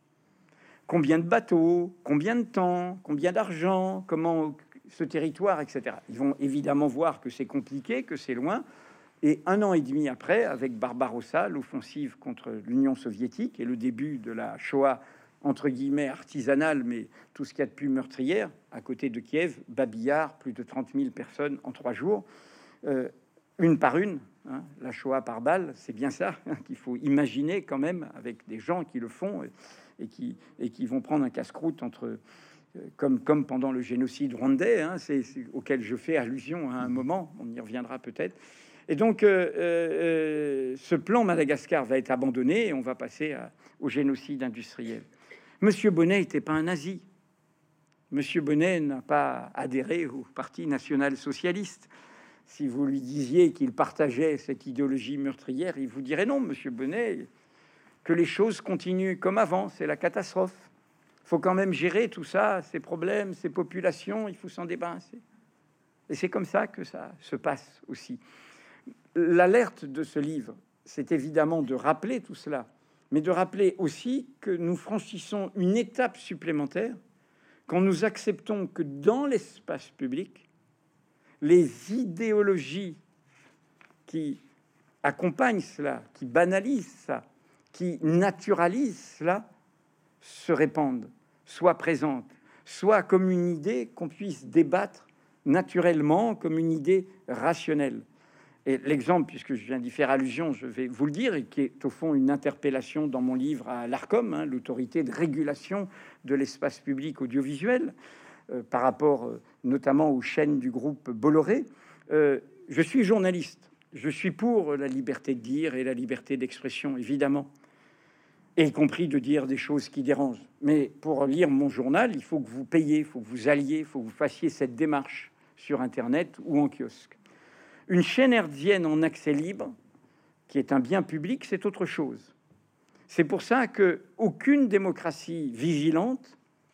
Combien de bateaux, combien de temps, combien d'argent, comment ce territoire, et cetera. Ils vont évidemment voir que c'est compliqué, que c'est loin. Et un an et demi après, avec Barbarossa, l'offensive contre l'Union soviétique et le début de la Shoah, entre guillemets, artisanale, mais tout ce qu'il y a de plus meurtrière, à côté de Kiev, Babillard, plus de trente mille personnes en trois jours, euh, une par une, hein, la Shoah par balle, c'est bien ça hein, qu'il faut imaginer quand même, avec des gens qui le font et, et, qui, et qui vont prendre un casse-croûte entre... Euh, comme, comme pendant le génocide rwandais, hein, c'est, c'est, auquel je fais allusion à un moment, on y reviendra peut-être. Et donc, euh, euh, ce plan Madagascar va être abandonné et on va passer à, au génocide industriel. Monsieur Bonnet n'était pas un nazi. Monsieur Bonnet n'a pas adhéré au Parti national-socialiste. Si vous lui disiez qu'il partageait cette idéologie meurtrière, il vous dirait non, Monsieur Bonnet, que les choses continuent comme avant, c'est la catastrophe. Il faut quand même gérer tout ça, ces problèmes, ces populations, il faut s'en débarrasser. Et c'est comme ça que ça se passe aussi. L'alerte de ce livre, c'est évidemment de rappeler tout cela, mais de rappeler aussi que nous franchissons une étape supplémentaire quand nous acceptons que dans l'espace public, les idéologies qui accompagnent cela, qui banalisent ça, qui naturalisent cela, se répandent, soient présentes, soit comme une idée qu'on puisse débattre naturellement, comme une idée rationnelle. Et l'exemple, puisque je viens d'y faire allusion, je vais vous le dire, et qui est au fond une interpellation dans mon livre à l'Arcom, hein, l'autorité de régulation de l'espace public audiovisuel, euh, par rapport euh, notamment aux chaînes du groupe Bolloré. Euh, je suis journaliste, je suis pour la liberté de dire et la liberté d'expression, évidemment, et y compris de dire des choses qui dérangent. Mais pour lire mon journal, il faut que vous payiez, il faut que vous alliez, il faut que vous fassiez cette démarche sur Internet ou en kiosque. Une chaîne hertzienne en accès libre, qui est un bien public, c'est autre chose. C'est pour ça que aucune démocratie vigilante,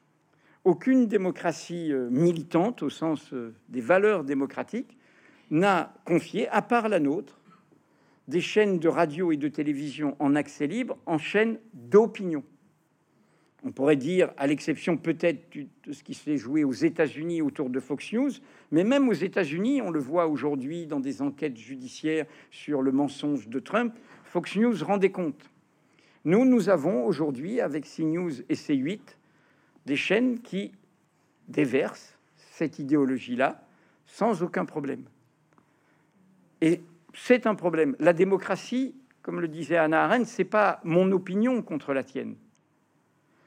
aucune démocratie militante, au sens des valeurs démocratiques, n'a confié, à part la nôtre, des chaînes de radio et de télévision en accès libre en chaîne d'opinion. On pourrait dire, à l'exception peut-être de ce qui s'est joué aux États-Unis autour de Fox News, mais même aux États-Unis, on le voit aujourd'hui dans des enquêtes judiciaires sur le mensonge de Trump, Fox News rendait compte. Nous, nous avons aujourd'hui, avec CNews et C huit, des chaînes qui déversent cette idéologie-là sans aucun problème. Et c'est un problème. La démocratie, comme le disait Hannah Arendt, c'est pas mon opinion contre la tienne.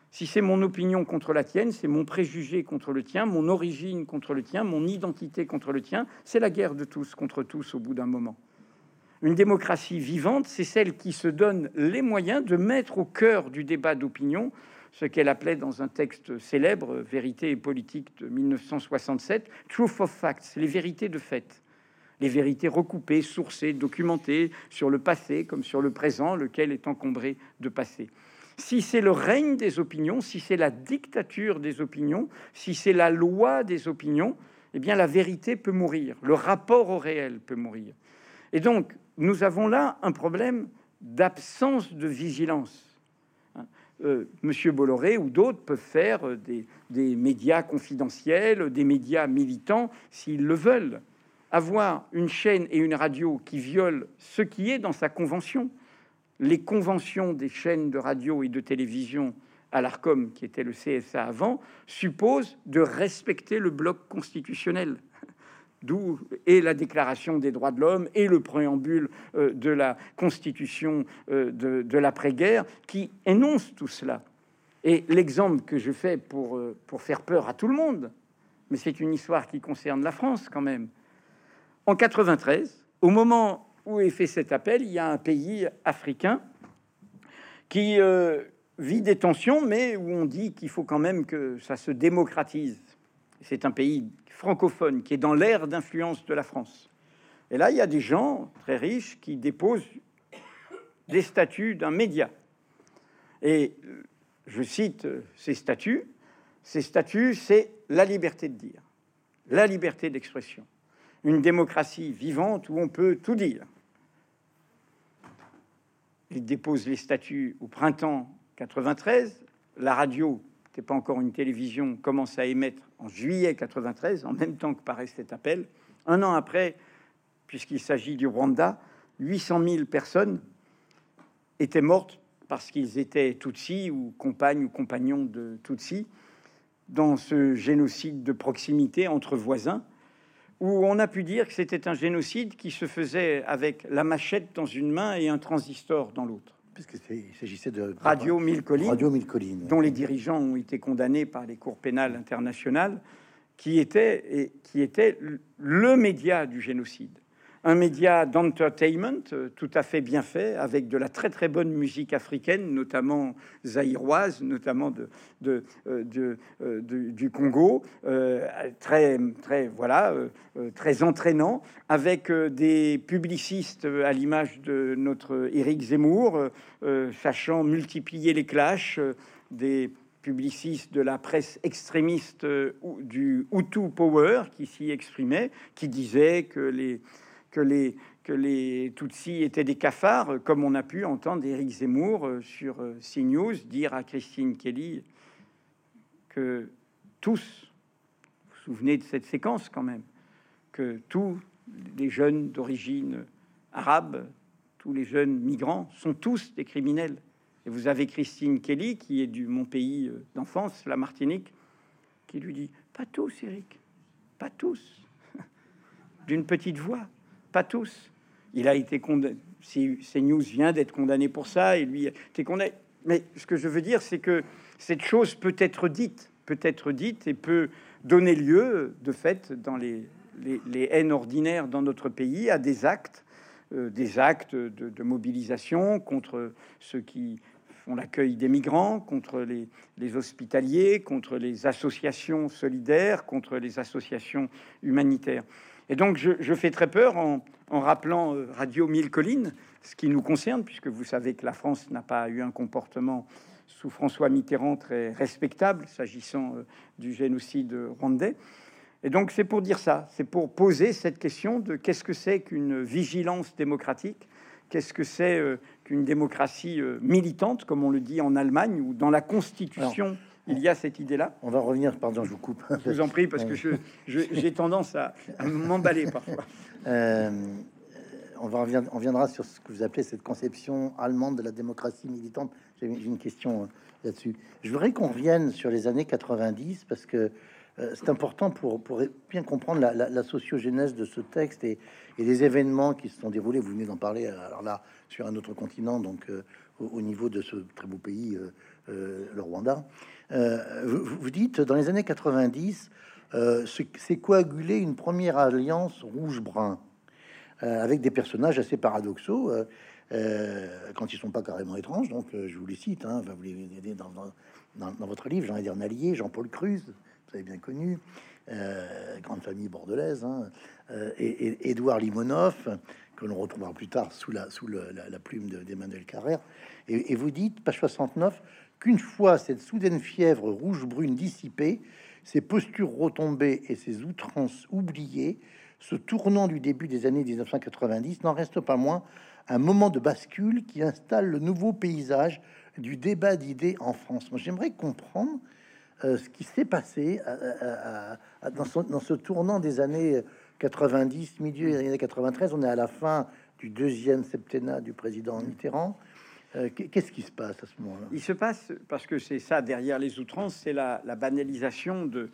Si c'est mon opinion contre la tienne, c'est mon préjugé contre le tien, mon origine contre le tien, mon identité contre le tien, c'est la guerre de tous contre tous au bout d'un moment. Une démocratie vivante, c'est celle qui se donne les moyens de mettre au cœur du débat d'opinion ce qu'elle appelait dans un texte célèbre, Vérité et politique de mille neuf cent soixante-sept, Truth of Facts, les vérités de fait. Les vérités recoupées, sourcées, documentées sur le passé comme sur le présent, lequel est encombré de passé. Si c'est le règne des opinions, si c'est la dictature des opinions, si c'est la loi des opinions, eh bien la vérité peut mourir, le rapport au réel peut mourir. Et donc, nous avons là un problème d'absence de vigilance. Euh, Monsieur Bolloré ou d'autres peuvent faire des, des médias confidentiels, des médias militants, s'ils le veulent. Avoir une chaîne et une radio qui violent ce qui est dans sa convention, les conventions des chaînes de radio et de télévision à l'Arcom, qui était le C S A avant, suppose de respecter le bloc constitutionnel, d'où et la Déclaration des droits de l'homme et le préambule euh, de la Constitution euh, de, de l'après-guerre, qui énonce tout cela. Et l'exemple que je fais pour, euh, pour faire peur à tout le monde, mais c'est une histoire qui concerne la France quand même. En quatre-vingt-treize, au moment où est fait cet appel, il y a un pays africain qui euh, vit des tensions, mais où on dit qu'il faut quand même que ça se démocratise. C'est un pays francophone qui est dans l'ère d'influence de la France. Et là, il y a des gens très riches qui déposent des statuts d'un média. Et je cite ces statuts. Ces statuts, c'est la liberté de dire, la liberté d'expression, une démocratie vivante où on peut tout dire. Il dépose les statuts au printemps quatre-vingt-treize. La radio, n'était pas encore une télévision, commence à émettre en juillet quatre-vingt-treize, en même temps que paraît cet appel. Un an après, puisqu'il s'agit du Rwanda, huit cent mille personnes étaient mortes parce qu'ils étaient Tutsis ou compagnes ou compagnons de Tutsis dans ce génocide de proximité entre voisins, où on a pu dire que c'était un génocide qui se faisait avec la machette dans une main et un transistor dans l'autre. Puisqu'il s'agissait de Radio Mille Collines, Radio Mille Collines, dont les dirigeants ont été condamnés par les cours pénales internationales, qui était, et, qui était le média du génocide. Un média d'entertainment euh, tout à fait bien fait, avec de la très très bonne musique africaine, notamment zaïroise, notamment de, de, euh, de, euh, de, du Congo, euh, très très voilà, euh, très entraînant, avec euh, des publicistes euh, à l'image de notre Éric Zemmour, euh, sachant multiplier les clashs, euh, des publicistes de la presse extrémiste euh, du Hutu Power qui s'y exprimait, qui disait que les que les, que les Tutsis étaient des cafards, comme on a pu entendre Éric Zemmour sur CNews dire à Christine Kelly que tous, vous vous souvenez de cette séquence quand même, que tous les jeunes d'origine arabe, tous les jeunes migrants sont tous des criminels. Et vous avez Christine Kelly, qui est du mon pays d'enfance, la Martinique, qui lui dit « Pas tous, Éric, pas tous », d'une petite voix. Pas tous. Il a été condamné. CNews vient d'être condamné pour ça, et lui a été condamné. Mais ce que je veux dire, c'est que cette chose peut être dite, peut être dite et peut donner lieu, de fait, dans les, les, les haines ordinaires dans notre pays, à des actes, euh, des actes de, de mobilisation contre ceux qui font l'accueil des migrants, contre les, les hospitaliers, contre les associations solidaires, contre les associations humanitaires. Et donc, je, je fais très peur en, en rappelant euh, Radio Mille Collines, ce qui nous concerne, puisque vous savez que la France n'a pas eu un comportement sous François Mitterrand très respectable, s'agissant euh, du génocide rwandais. Et donc, c'est pour dire ça, c'est pour poser cette question de qu'est-ce que c'est qu'une vigilance démocratique, qu'est-ce que c'est euh, qu'une démocratie euh, militante, comme on le dit en Allemagne, ou dans la Constitution... Alors, il y a cette idée-là. On va revenir, pardon, je vous coupe. Je vous en prie, parce que je, je, j'ai tendance à, à m'emballer parfois. Euh, on, va revenir, on viendra sur ce que vous appelez cette conception allemande de la démocratie militante. J'ai une question là-dessus. Je voudrais qu'on revienne sur les années quatre-vingt-dix, parce que euh, c'est important pour, pour bien comprendre la, la, la sociogénèse de ce texte et, et les événements qui se sont déroulés. Vous venez d'en parler, alors là, sur un autre continent, donc euh, au, au niveau de ce très beau pays euh, euh, le Rwanda. Euh, vous, vous dites, dans les années quatre-vingt-dix, euh, c'est coagulé une première alliance rouge-brun, euh, avec des personnages assez paradoxaux, euh, euh, quand ils sont pas carrément étranges. Donc, euh, je vous les cite, hein, enfin, vous les aider dans, dans, dans, dans votre livre, Jean-Edgar Nallier, Jean-Paul Cruz, vous avez bien connu, euh, grande famille bordelaise, hein, euh, et, et Édouard Limonov, que l'on retrouvera plus tard sous la, sous le, la, la plume d'Emmanuel Carrère. Et, et vous dites, page soixante-neuf, qu'une fois cette soudaine fièvre rouge-brune dissipée, ses postures retombées et ses outrances oubliées, ce tournant du début des années mille neuf cent quatre-vingt-dix n'en reste pas moins un moment de bascule qui installe le nouveau paysage du débat d'idées en France. Moi, j'aimerais comprendre euh, ce qui s'est passé à, à, à, dans, son, dans ce tournant des années quatre-vingt-dix, milieu des années quatre-vingt-treize. On est à la fin du deuxième septennat du président Mitterrand. Euh, Qu'est-ce qui se passe à ce moment-là? Il se passe, parce que c'est ça, derrière les outrances, c'est la, la banalisation de...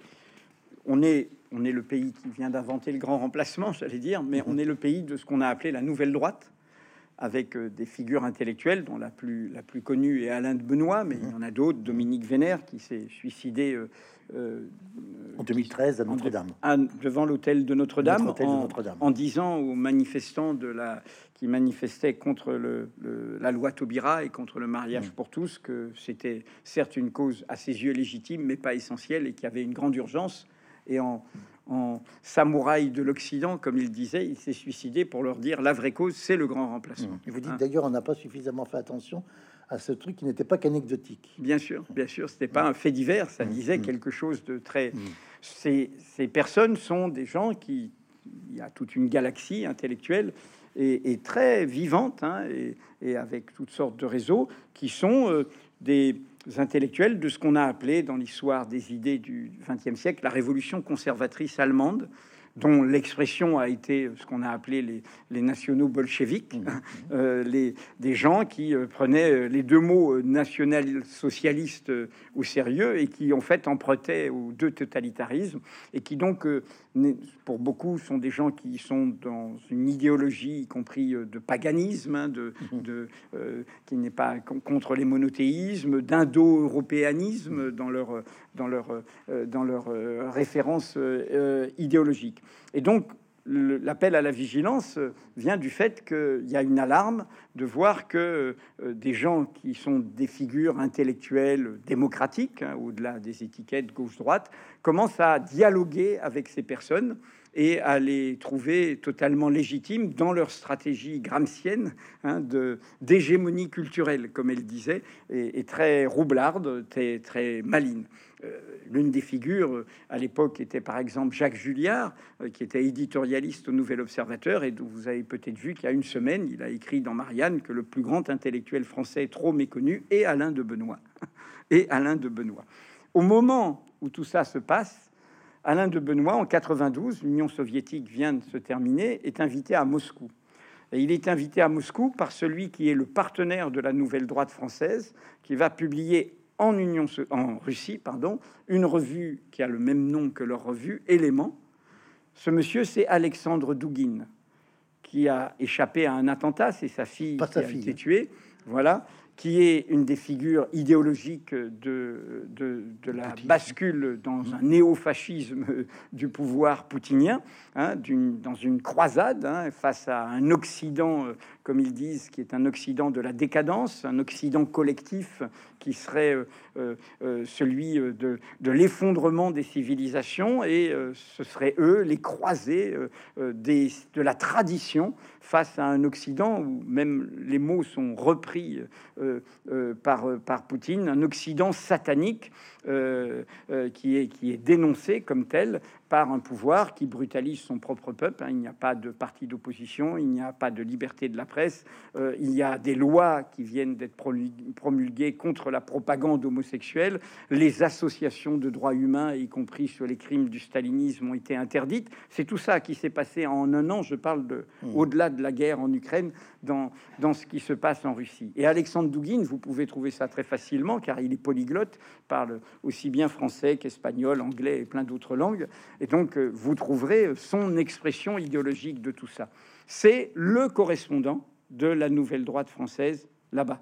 On est, on est le pays qui vient d'inventer le grand remplacement, j'allais dire, mais on est le pays de ce qu'on a appelé la nouvelle droite, avec euh, des figures intellectuelles, dont la plus, la plus connue est Alain de Benoît, mais il y en a d'autres, Dominique Vénère, qui s'est suicidé euh, euh, en deux mille treize à Notre-Dame, de, devant l'hôtel de Notre-Dame, Notre en, Notre en disant aux manifestants de la, qui manifestaient contre le, le, la loi Taubira et contre le mariage mmh. pour tous, que c'était certes une cause à ses yeux légitime, mais pas essentielle, et qu'il y avait une grande urgence. Et en en samouraï de l'Occident, comme il disait, il s'est suicidé pour leur dire la vraie cause, c'est le grand remplacement. Et vous dites hein. D'ailleurs, on n'a pas suffisamment fait attention à ce truc qui n'était pas qu'anecdotique. Bien sûr, bien sûr, c'était pas un fait divers, ça disait quelque chose de très. Ces, ces personnes sont des gens qui, il y a toute une galaxie intellectuelle et, et très vivante, hein, et, et avec toutes sortes de réseaux qui sont euh, des intellectuels de ce qu'on a appelé dans l'histoire des idées du vingtième siècle la révolution conservatrice allemande, dont l'expression a été ce qu'on a appelé les, les nationaux bolcheviques, mmh. euh, les, des gens qui euh, prenaient les deux mots euh, national-socialiste euh, au sérieux et qui en fait empruntaient aux deux totalitarismes, et qui donc euh, pour beaucoup sont des gens qui sont dans une idéologie, y compris euh, de paganisme, hein, de, mmh. de euh, qui n'est pas contre les monothéismes, d'indo-européanisme dans leur dans leur euh, dans leur euh, référence euh, idéologique. Et donc, l'appel à la vigilance vient du fait qu'il y a une alarme de voir que euh, des gens qui sont des figures intellectuelles démocratiques, hein, au-delà des étiquettes gauche-droite, commencent à dialoguer avec ces personnes et à les trouver totalement légitimes dans leur stratégie gramscienne, hein, de d'hégémonie culturelle, comme elle disait, et, et très roublarde, très, très maligne. Euh, L'une des figures euh, à l'époque était par exemple Jacques Julliard, euh, qui était éditorialiste au Nouvel Observateur, et dont vous avez peut-être vu qu'il y a une semaine, il a écrit dans Marianne que le plus grand intellectuel français trop méconnu est Alain de Benoît. et Alain de Benoît. Au moment où tout ça se passe, Alain de Benoît, en quatre-vingt-douze, l'Union soviétique vient de se terminer, est invité à Moscou. Et il est invité à Moscou par celui qui est le partenaire de la nouvelle droite française, qui va publier en, Union, en Russie pardon, une revue qui a le même nom que leur revue, Éléments. Ce monsieur, c'est Alexandre Douguine, qui a échappé à un attentat. C'est sa fille Pas qui sa a fille, été hein. tuée. Voilà. Qui est une des figures idéologiques de, de, de la Poutine. bascule dans un néo-fascisme du pouvoir poutinien, hein, d'une, dans une croisade, hein, face à un Occident, euh, comme ils disent, qui est un Occident de la décadence, un Occident collectif qui serait euh, euh, celui de, de l'effondrement des civilisations, et euh, ce serait eux, les croisés euh, des, de la tradition, face à un Occident où même les mots sont repris euh, euh, par, par Poutine, un Occident satanique euh, euh, qui, est, qui est dénoncé comme tel par un pouvoir qui brutalise son propre peuple. Hein. Il n'y a pas de parti d'opposition, il n'y a pas de liberté de la presse, euh, il y a des lois qui viennent d'être promulguées contre la propagande homosexuelle, les associations de droits humains, y compris sur les crimes du stalinisme, ont été interdites. C'est tout ça qui s'est passé en un an. Je parle de mmh. au-delà de la guerre en Ukraine, dans, dans ce qui se passe en Russie. Et Alexandre Douguine, vous pouvez trouver ça très facilement, car il est polyglotte, parle aussi bien français qu'espagnol, anglais et plein d'autres langues. Et donc, euh, vous trouverez son expression idéologique de tout ça. C'est le correspondant de la nouvelle droite française là-bas.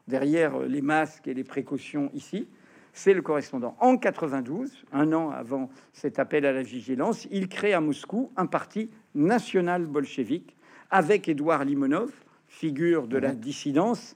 derrière les masques et les précautions ici, c'est le correspondant. En quatre-vingt-douze, un an avant cet appel à la vigilance, il crée à Moscou un parti national bolchevique avec Édouard Limonov, figure de la dissidence,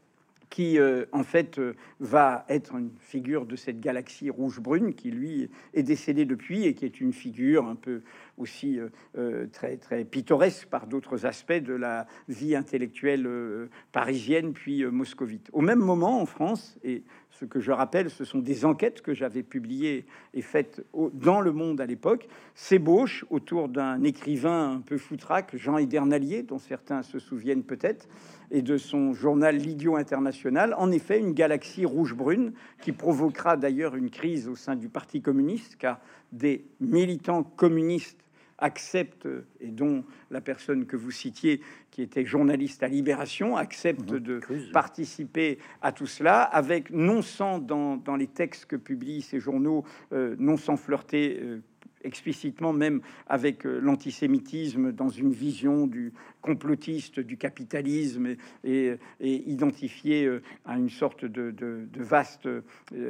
qui euh, en fait euh, va être une figure de cette galaxie rouge-brune qui lui est décédé depuis et qui est une figure un peu aussi euh, euh, très très pittoresque par d'autres aspects de la vie intellectuelle euh, parisienne puis euh, moscovite. Au même moment en France, et ce que je rappelle, ce sont des enquêtes que j'avais publiées et faites au, dans Le Monde à l'époque, s'ébauche autour d'un écrivain un peu foutraque, Jean Edernalier, dont certains se souviennent peut-être, et de son journal L'Idiot International, en effet une galaxie rouge-brune qui provoquera d'ailleurs une crise au sein du Parti communiste, car des militants communistes acceptent, et dont la personne que vous citiez, qui était journaliste à Libération, accepte mmh, de crise. participer à tout cela, avec non sans, dans, dans les textes que publient ces journaux, euh, non sans flirter euh, explicitement même avec euh, l'antisémitisme dans une vision du complotiste du capitalisme et, et, et identifié euh, à une sorte de, de, de vaste euh,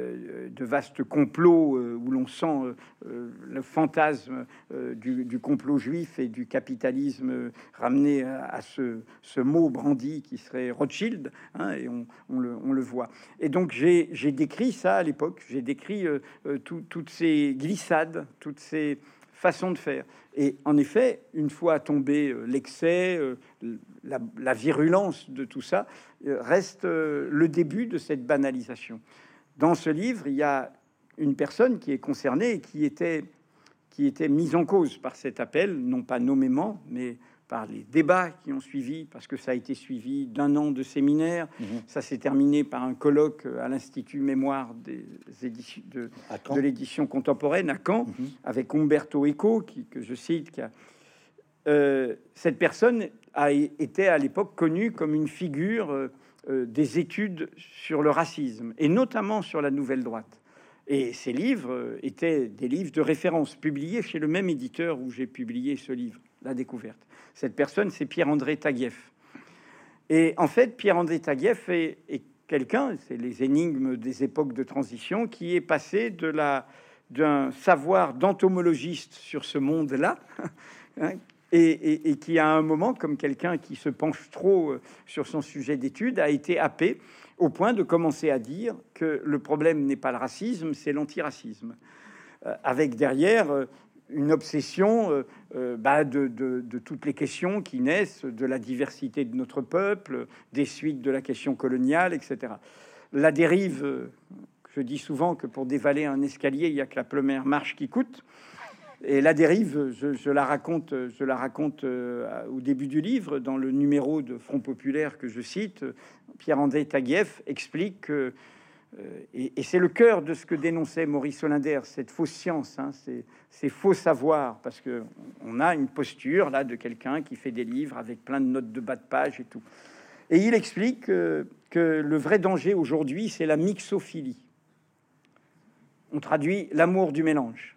de vaste complot euh, où l'on sent euh, le fantasme euh, du, du complot juif et du capitalisme euh, ramené à, à ce, ce mot brandi qui serait Rothschild, hein, et on, on, le, on le voit. Et donc j'ai décrit ça à l'époque, j'ai décrit euh, euh, tout, toutes ces glissades, toutes ces façon de faire. Et en effet, une fois tombé euh, l'excès, euh, la, la virulence de tout ça, euh, reste euh, le début de cette banalisation. Dans ce livre, il y a une personne qui est concernée et qui était, qui était mise en cause par cet appel, non pas nommément, mais par les débats qui ont suivi, parce que ça a été suivi d'un an de séminaire. Mmh. Ça s'est terminé par un colloque à l'Institut Mémoire des éditions de, de l'édition contemporaine à Caen, mmh. avec Umberto Eco, qui, que je cite. Qui a, euh, cette personne a été à l'époque connue comme une figure euh, des études sur le racisme, et notamment sur la nouvelle droite. Et ces livres étaient des livres de référence, publiés chez le même éditeur où j'ai publié ce livre, La Découverte. Cette personne, c'est Pierre-André Taguieff. Et en fait, Pierre-André Taguieff est, est quelqu'un, c'est les énigmes des époques de transition, qui est passé de la d'un savoir d'entomologiste sur ce monde-là, hein, et, et, et qui, à un moment, comme quelqu'un qui se penche trop sur son sujet d'étude, a été happé au point de commencer à dire que le problème n'est pas le racisme, c'est l'antiracisme. Euh, avec derrière... Euh, une obsession euh, euh, bah, de, de, de toutes les questions qui naissent de la diversité de notre peuple, des suites de la question coloniale, et cetera. La dérive, euh, je dis souvent que pour dévaler un escalier, il n'y a que la première marche qui coûte. Et la dérive, je, je la raconte, je la raconte euh, au début du livre, dans le numéro de Front Populaire que je cite. Pierre-André Taguieff explique que Euh, et, et c'est le cœur de ce que dénonçait Maurice Hollander, cette fausse science, hein, ces, ces faux savoirs, parce que on a une posture là de quelqu'un qui fait des livres avec plein de notes de bas de page et tout. Et il explique euh, que le vrai danger aujourd'hui, c'est la mixophilie. On traduit l'amour du mélange,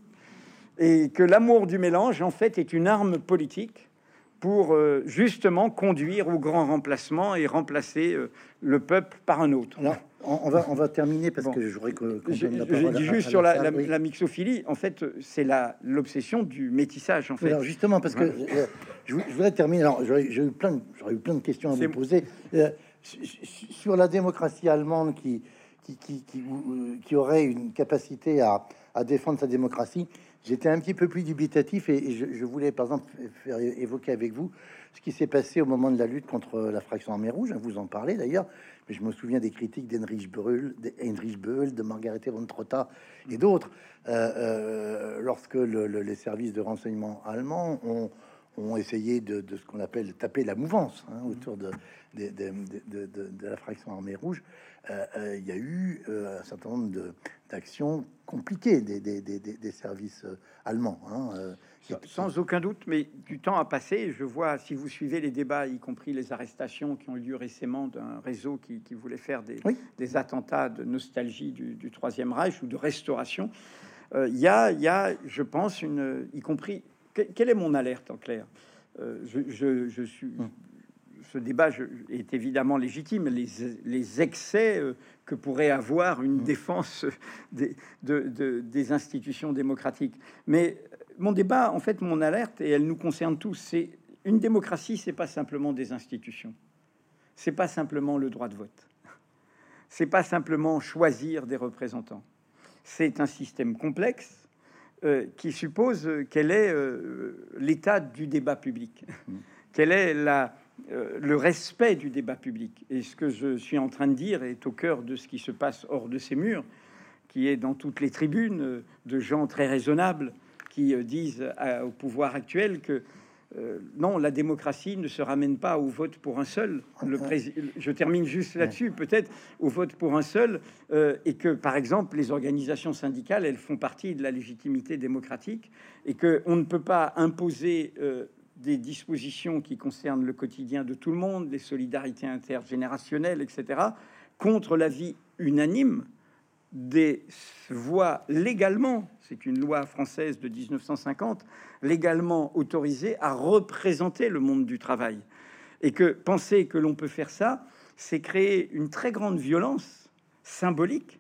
et que l'amour du mélange, en fait, est une arme politique pour euh, justement conduire au grand remplacement et remplacer euh, le peuple par un autre. Alors, on va, on va terminer parce bon. que je voudrais que... Je, je dis juste à, sur la, la, oui. la mixophilie, en fait, c'est l'obsession du métissage, en fait. Alors justement, parce que euh, je, je voudrais terminer... Alors, j'aurais eu, plein de, eu plein de questions à vous poser. Euh, sur la démocratie allemande qui, qui, qui, qui, qui aurait une capacité à, à défendre sa démocratie, j'étais un petit peu plus dubitatif et, et je, je voulais, par exemple, faire évoquer avec vous ce qui s'est passé au moment de la lutte contre la fraction armée rouge. Vous en parlez d'ailleurs, mais je me souviens des critiques d'Heinrich Böll, d'Heinrich Böll, de Margarete von Trotta et d'autres, euh, euh, lorsque le, le, les services de renseignement allemands ont, ont essayé de, de ce qu'on appelle taper la mouvance hein, autour de, de, de, de, de, de la fraction armée rouge. Euh, euh, il y a eu euh, un certain nombre d'actions compliquées des, des, des, des services euh, allemands. Hein, euh, Sans aucun doute, mais du temps a passé. Je vois, si vous suivez les débats, y compris les arrestations qui ont eu lieu récemment d'un réseau qui, qui voulait faire des, oui. des attentats de nostalgie du, du Troisième Reich ou de restauration, il euh, y, a, y a, je pense, une, y compris... Que, quelle est mon alerte en clair euh, je, je, je suis... Hum. ce débat je, est évidemment légitime. Les, les excès euh, que pourrait avoir une défense des, de, de, des institutions démocratiques. Mais mon débat, en fait, mon alerte, et elle nous concerne tous, c'est une démocratie, c'est pas simplement des institutions. C'est pas simplement le droit de vote. C'est pas simplement choisir des représentants. C'est un système complexe euh, qui suppose quel est euh, l'état du débat public, quel est la, euh, le respect du débat public. Et ce que je suis en train de dire est au cœur de ce qui se passe hors de ces murs, qui est dans toutes les tribunes euh, de gens très raisonnables qui euh, disent à, au pouvoir actuel que Euh, non, la démocratie ne se ramène pas au vote pour un seul. Le prési- Je termine juste là-dessus, peut-être au vote pour un seul, euh, et que, par exemple, les organisations syndicales, elles font partie de la légitimité démocratique, et que on ne peut pas imposer euh, des dispositions qui concernent le quotidien de tout le monde, les solidarités intergénérationnelles, et cetera, contre l'avis unanime des voix légalement, c'est une loi française de dix-neuf cent cinquante, légalement autorisée à représenter le monde du travail. Et que penser que l'on peut faire ça, c'est créer une très grande violence symbolique,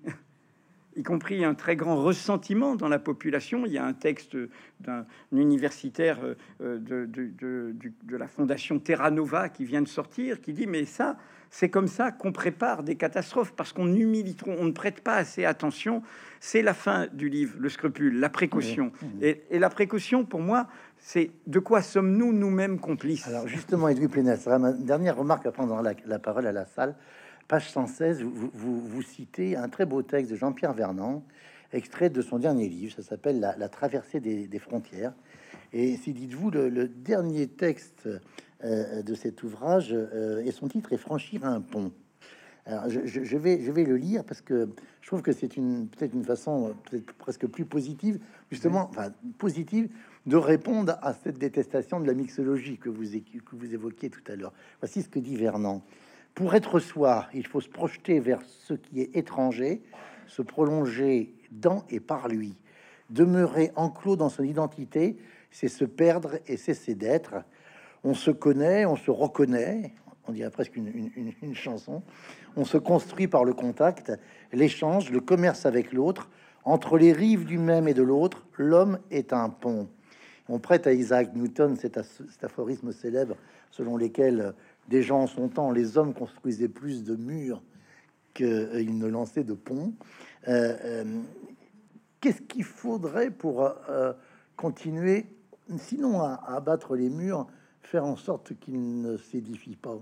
y compris un très grand ressentiment dans la population. Il y a un texte d'un universitaire de, de, de, de, de la fondation Terra Nova qui vient de sortir, qui dit, mais ça, c'est comme ça qu'on prépare des catastrophes, parce qu'on humilie trop, on ne prête pas assez attention. C'est la fin du livre, le scrupule, la précaution. Oui, oui. Et, et la précaution, pour moi, c'est de quoi sommes-nous nous-mêmes complices? Alors justement, Edwy Plenel, ça sera ma dernière remarque à prendre la, la parole à la salle. Page cent seize, vous, vous, vous citez un très beau texte de Jean-Pierre Vernant, extrait de son dernier livre, ça s'appelle la, la traversée des, des frontières. Et si dites-vous, le, le dernier texte euh, de cet ouvrage, euh, et son titre est Franchir un pont. Alors, je, je, je, vais, je vais le lire parce que je trouve que c'est une peut-être une façon peut-être presque plus positive, justement, enfin positive, de répondre à cette détestation de la mixologie que vous, que vous évoquiez tout à l'heure. Voici ce que dit Vernant. Pour être soi, il faut se projeter vers ce qui est étranger, se prolonger dans et par lui. Demeurer enclos dans son identité, c'est se perdre et cesser d'être. On se connaît, on se reconnaît, on dirait presque une, une, une chanson. On se construit par le contact, l'échange, le commerce avec l'autre. Entre les rives du même et de l'autre, l'homme est un pont. On prête à Isaac Newton cet, cet aphorisme célèbre selon lequel, des gens en son temps, les hommes construisaient plus de murs qu'ils euh, ne lançaient de ponts. Euh, euh, Qu'est-ce qu'il faudrait pour euh, continuer, sinon à, à abattre les murs, faire en sorte qu'ils ne s'édifient pas?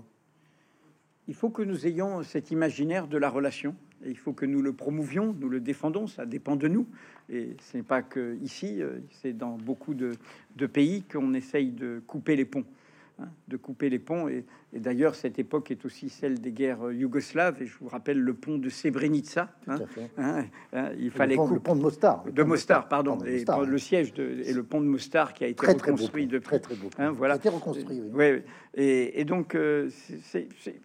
Il faut que nous ayons cet imaginaire de la relation. Et il faut que nous le promouvions, nous le défendons, ça dépend de nous. Et ce n'est pas que ici, c'est dans beaucoup de, de pays qu'on essaye de couper les ponts. Hein, de couper les ponts. Et, et d'ailleurs, cette époque est aussi celle des guerres yougoslaves. Et je vous rappelle le pont de Srebrenica. Hein, hein, hein, il fallait le pont, le pont de Mostar. De Mostar, pardon. De Mostar, et oui. Le siège de, et le pont de Mostar qui a été très, reconstruit très depuis. Très, très beau. Hein, voilà. Qui a été reconstruit. Oui. Oui, oui. Et, et donc, euh, c'est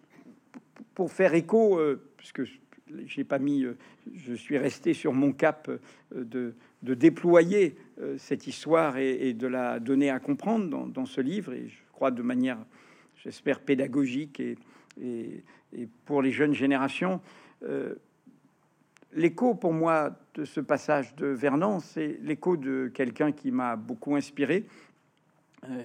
pour faire écho, euh, puisque j'ai pas mis, euh, je suis resté sur mon cap euh, de, de déployer euh, cette histoire et, et de la donner à comprendre dans, dans ce livre, et je crois de manière, j'espère, pédagogique et, et, et pour les jeunes générations. Euh, l'écho pour moi de ce passage de Vernant, c'est l'écho de quelqu'un qui m'a beaucoup inspiré, euh,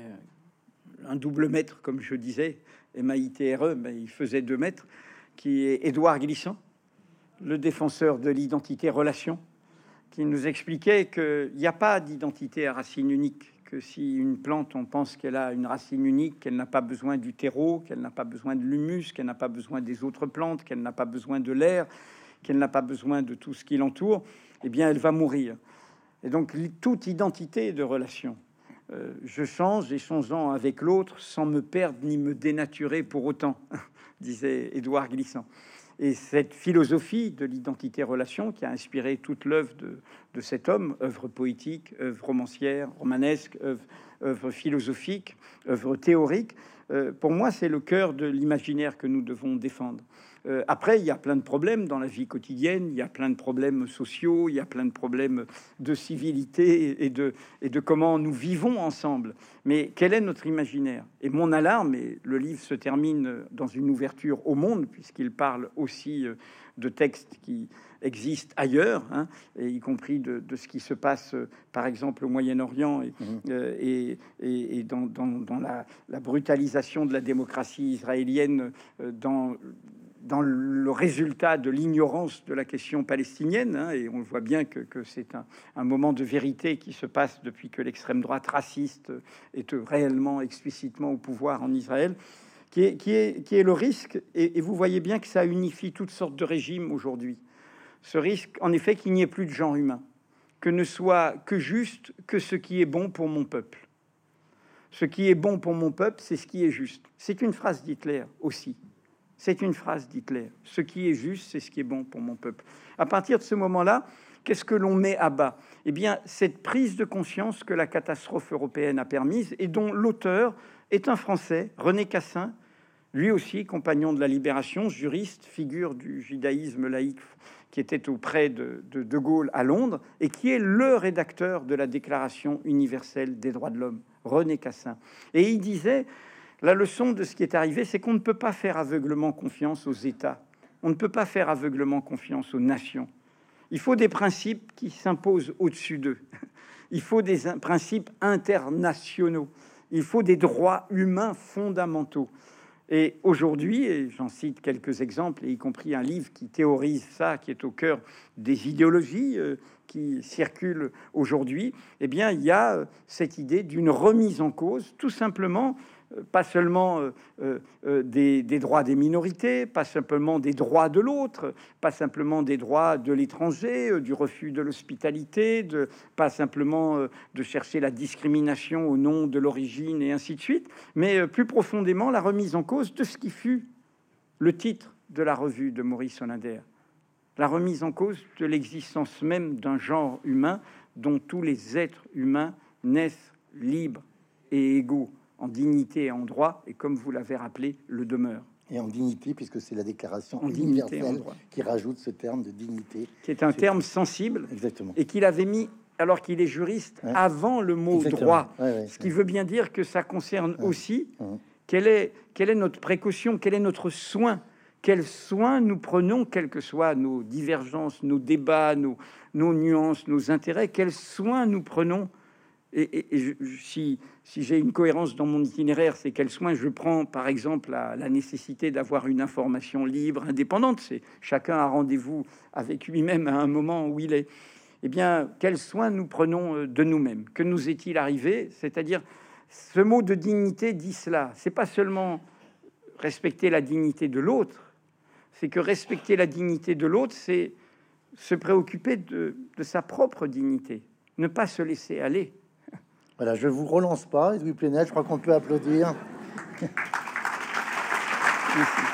un double maître, comme je disais, M A I T R E, mais il faisait deux mètres, qui est Édouard Glissant, le défenseur de l'identité-relation, qui nous expliquait qu'il n'y a pas d'identité à racine unique, que si une plante, on pense qu'elle a une racine unique, qu'elle n'a pas besoin du terreau, qu'elle n'a pas besoin de l'humus, qu'elle n'a pas besoin des autres plantes, qu'elle n'a pas besoin de l'air, qu'elle n'a pas besoin de tout ce qui l'entoure, eh bien, elle va mourir. Et donc, toute identité de relation, euh, je change et changeant avec l'autre sans me perdre ni me dénaturer pour autant, disait Édouard Glissant. Et cette philosophie de l'identité-relation qui a inspiré toute l'œuvre de, de cet homme, œuvre poétique, œuvre romancière, romanesque, œuvre, œuvre philosophique, œuvre théorique, euh, pour moi, c'est le cœur de l'imaginaire que nous devons défendre. Euh, après, il y a plein de problèmes dans la vie quotidienne, il y a plein de problèmes sociaux, il y a plein de problèmes de civilité et de, et de comment nous vivons ensemble. Mais quel est notre imaginaire? Et mon alarme, et le livre se termine dans une ouverture au monde, puisqu'il parle aussi de textes qui existent ailleurs, hein, et y compris de, de ce qui se passe, par exemple, au Moyen-Orient et, mmh. euh, et, et, et dans, dans, dans la, la brutalisation de la démocratie israélienne, euh, dans dans le résultat de l'ignorance de la question palestinienne, hein, et on voit bien que, que c'est un, un moment de vérité qui se passe depuis que l'extrême droite raciste est réellement, explicitement au pouvoir en Israël, qui est, qui est, qui est le risque, et, et vous voyez bien que ça unifie toutes sortes de régimes aujourd'hui. Ce risque, en effet, qu'il n'y ait plus de genre humain, que ne soit que juste que ce qui est bon pour mon peuple. Ce qui est bon pour mon peuple, c'est ce qui est juste. C'est une phrase d'Hitler aussi. C'est une phrase d'Hitler. Ce qui est juste, c'est ce qui est bon pour mon peuple. À partir de ce moment-là, qu'est-ce que l'on met à bas? Eh bien, cette prise de conscience que la catastrophe européenne a permise et dont l'auteur est un Français, René Cassin, lui aussi compagnon de la Libération, juriste, figure du judaïsme laïque qui était auprès de, de De Gaulle à Londres et qui est le rédacteur de la Déclaration universelle des droits de l'homme, René Cassin. Et il disait... La leçon de ce qui est arrivé, c'est qu'on ne peut pas faire aveuglement confiance aux États. On ne peut pas faire aveuglement confiance aux nations. Il faut des principes qui s'imposent au-dessus d'eux. Il faut des principes internationaux. Il faut des droits humains fondamentaux. Et aujourd'hui, et j'en cite quelques exemples, y compris un livre qui théorise ça, qui est au cœur des idéologies euh, qui circulent aujourd'hui, eh bien, il y a cette idée d'une remise en cause, tout simplement, pas seulement euh, euh, des, des droits des minorités, pas simplement des droits de l'autre, pas simplement des droits de l'étranger, euh, du refus de l'hospitalité, de, pas simplement euh, de chercher la discrimination au nom de l'origine et ainsi de suite, mais euh, plus profondément la remise en cause de ce qui fut le titre de la revue de Maurice Hollander, la remise en cause de l'existence même d'un genre humain dont tous les êtres humains naissent libres et égaux, en dignité et en droit, et comme vous l'avez rappelé, le demeure. Et en dignité, puisque c'est la déclaration en universelle qui rajoute ce terme de dignité. Qui est un terme sensible. Exactement. Et qu'il avait mis, alors qu'il est juriste, ouais. avant le mot Exactement. droit. Ouais, ouais, ce qui ouais. veut bien dire que ça concerne ouais. aussi ouais. Quelle, est, quelle est notre précaution, quel est notre soin, quels soins nous prenons, quelles que soient nos divergences, nos débats, nos, nos nuances, nos intérêts, quels soins nous prenons. Et, et, et je, si, si j'ai une cohérence dans mon itinéraire, c'est quel soin je prends, par exemple, la, la nécessité d'avoir une information libre, indépendante. C'est chacun a rendez-vous avec lui-même à un moment où il est. Eh bien, quel soin nous prenons de nous-mêmes? Que nous est-il arrivé? C'est-à-dire, ce mot de dignité dit cela. C'est pas seulement respecter la dignité de l'autre, c'est que respecter la dignité de l'autre, c'est se préoccuper de, de sa propre dignité, ne pas se laisser aller. Voilà, je vous relance pas, Edoui Plenel, je crois qu'on peut applaudir. Merci.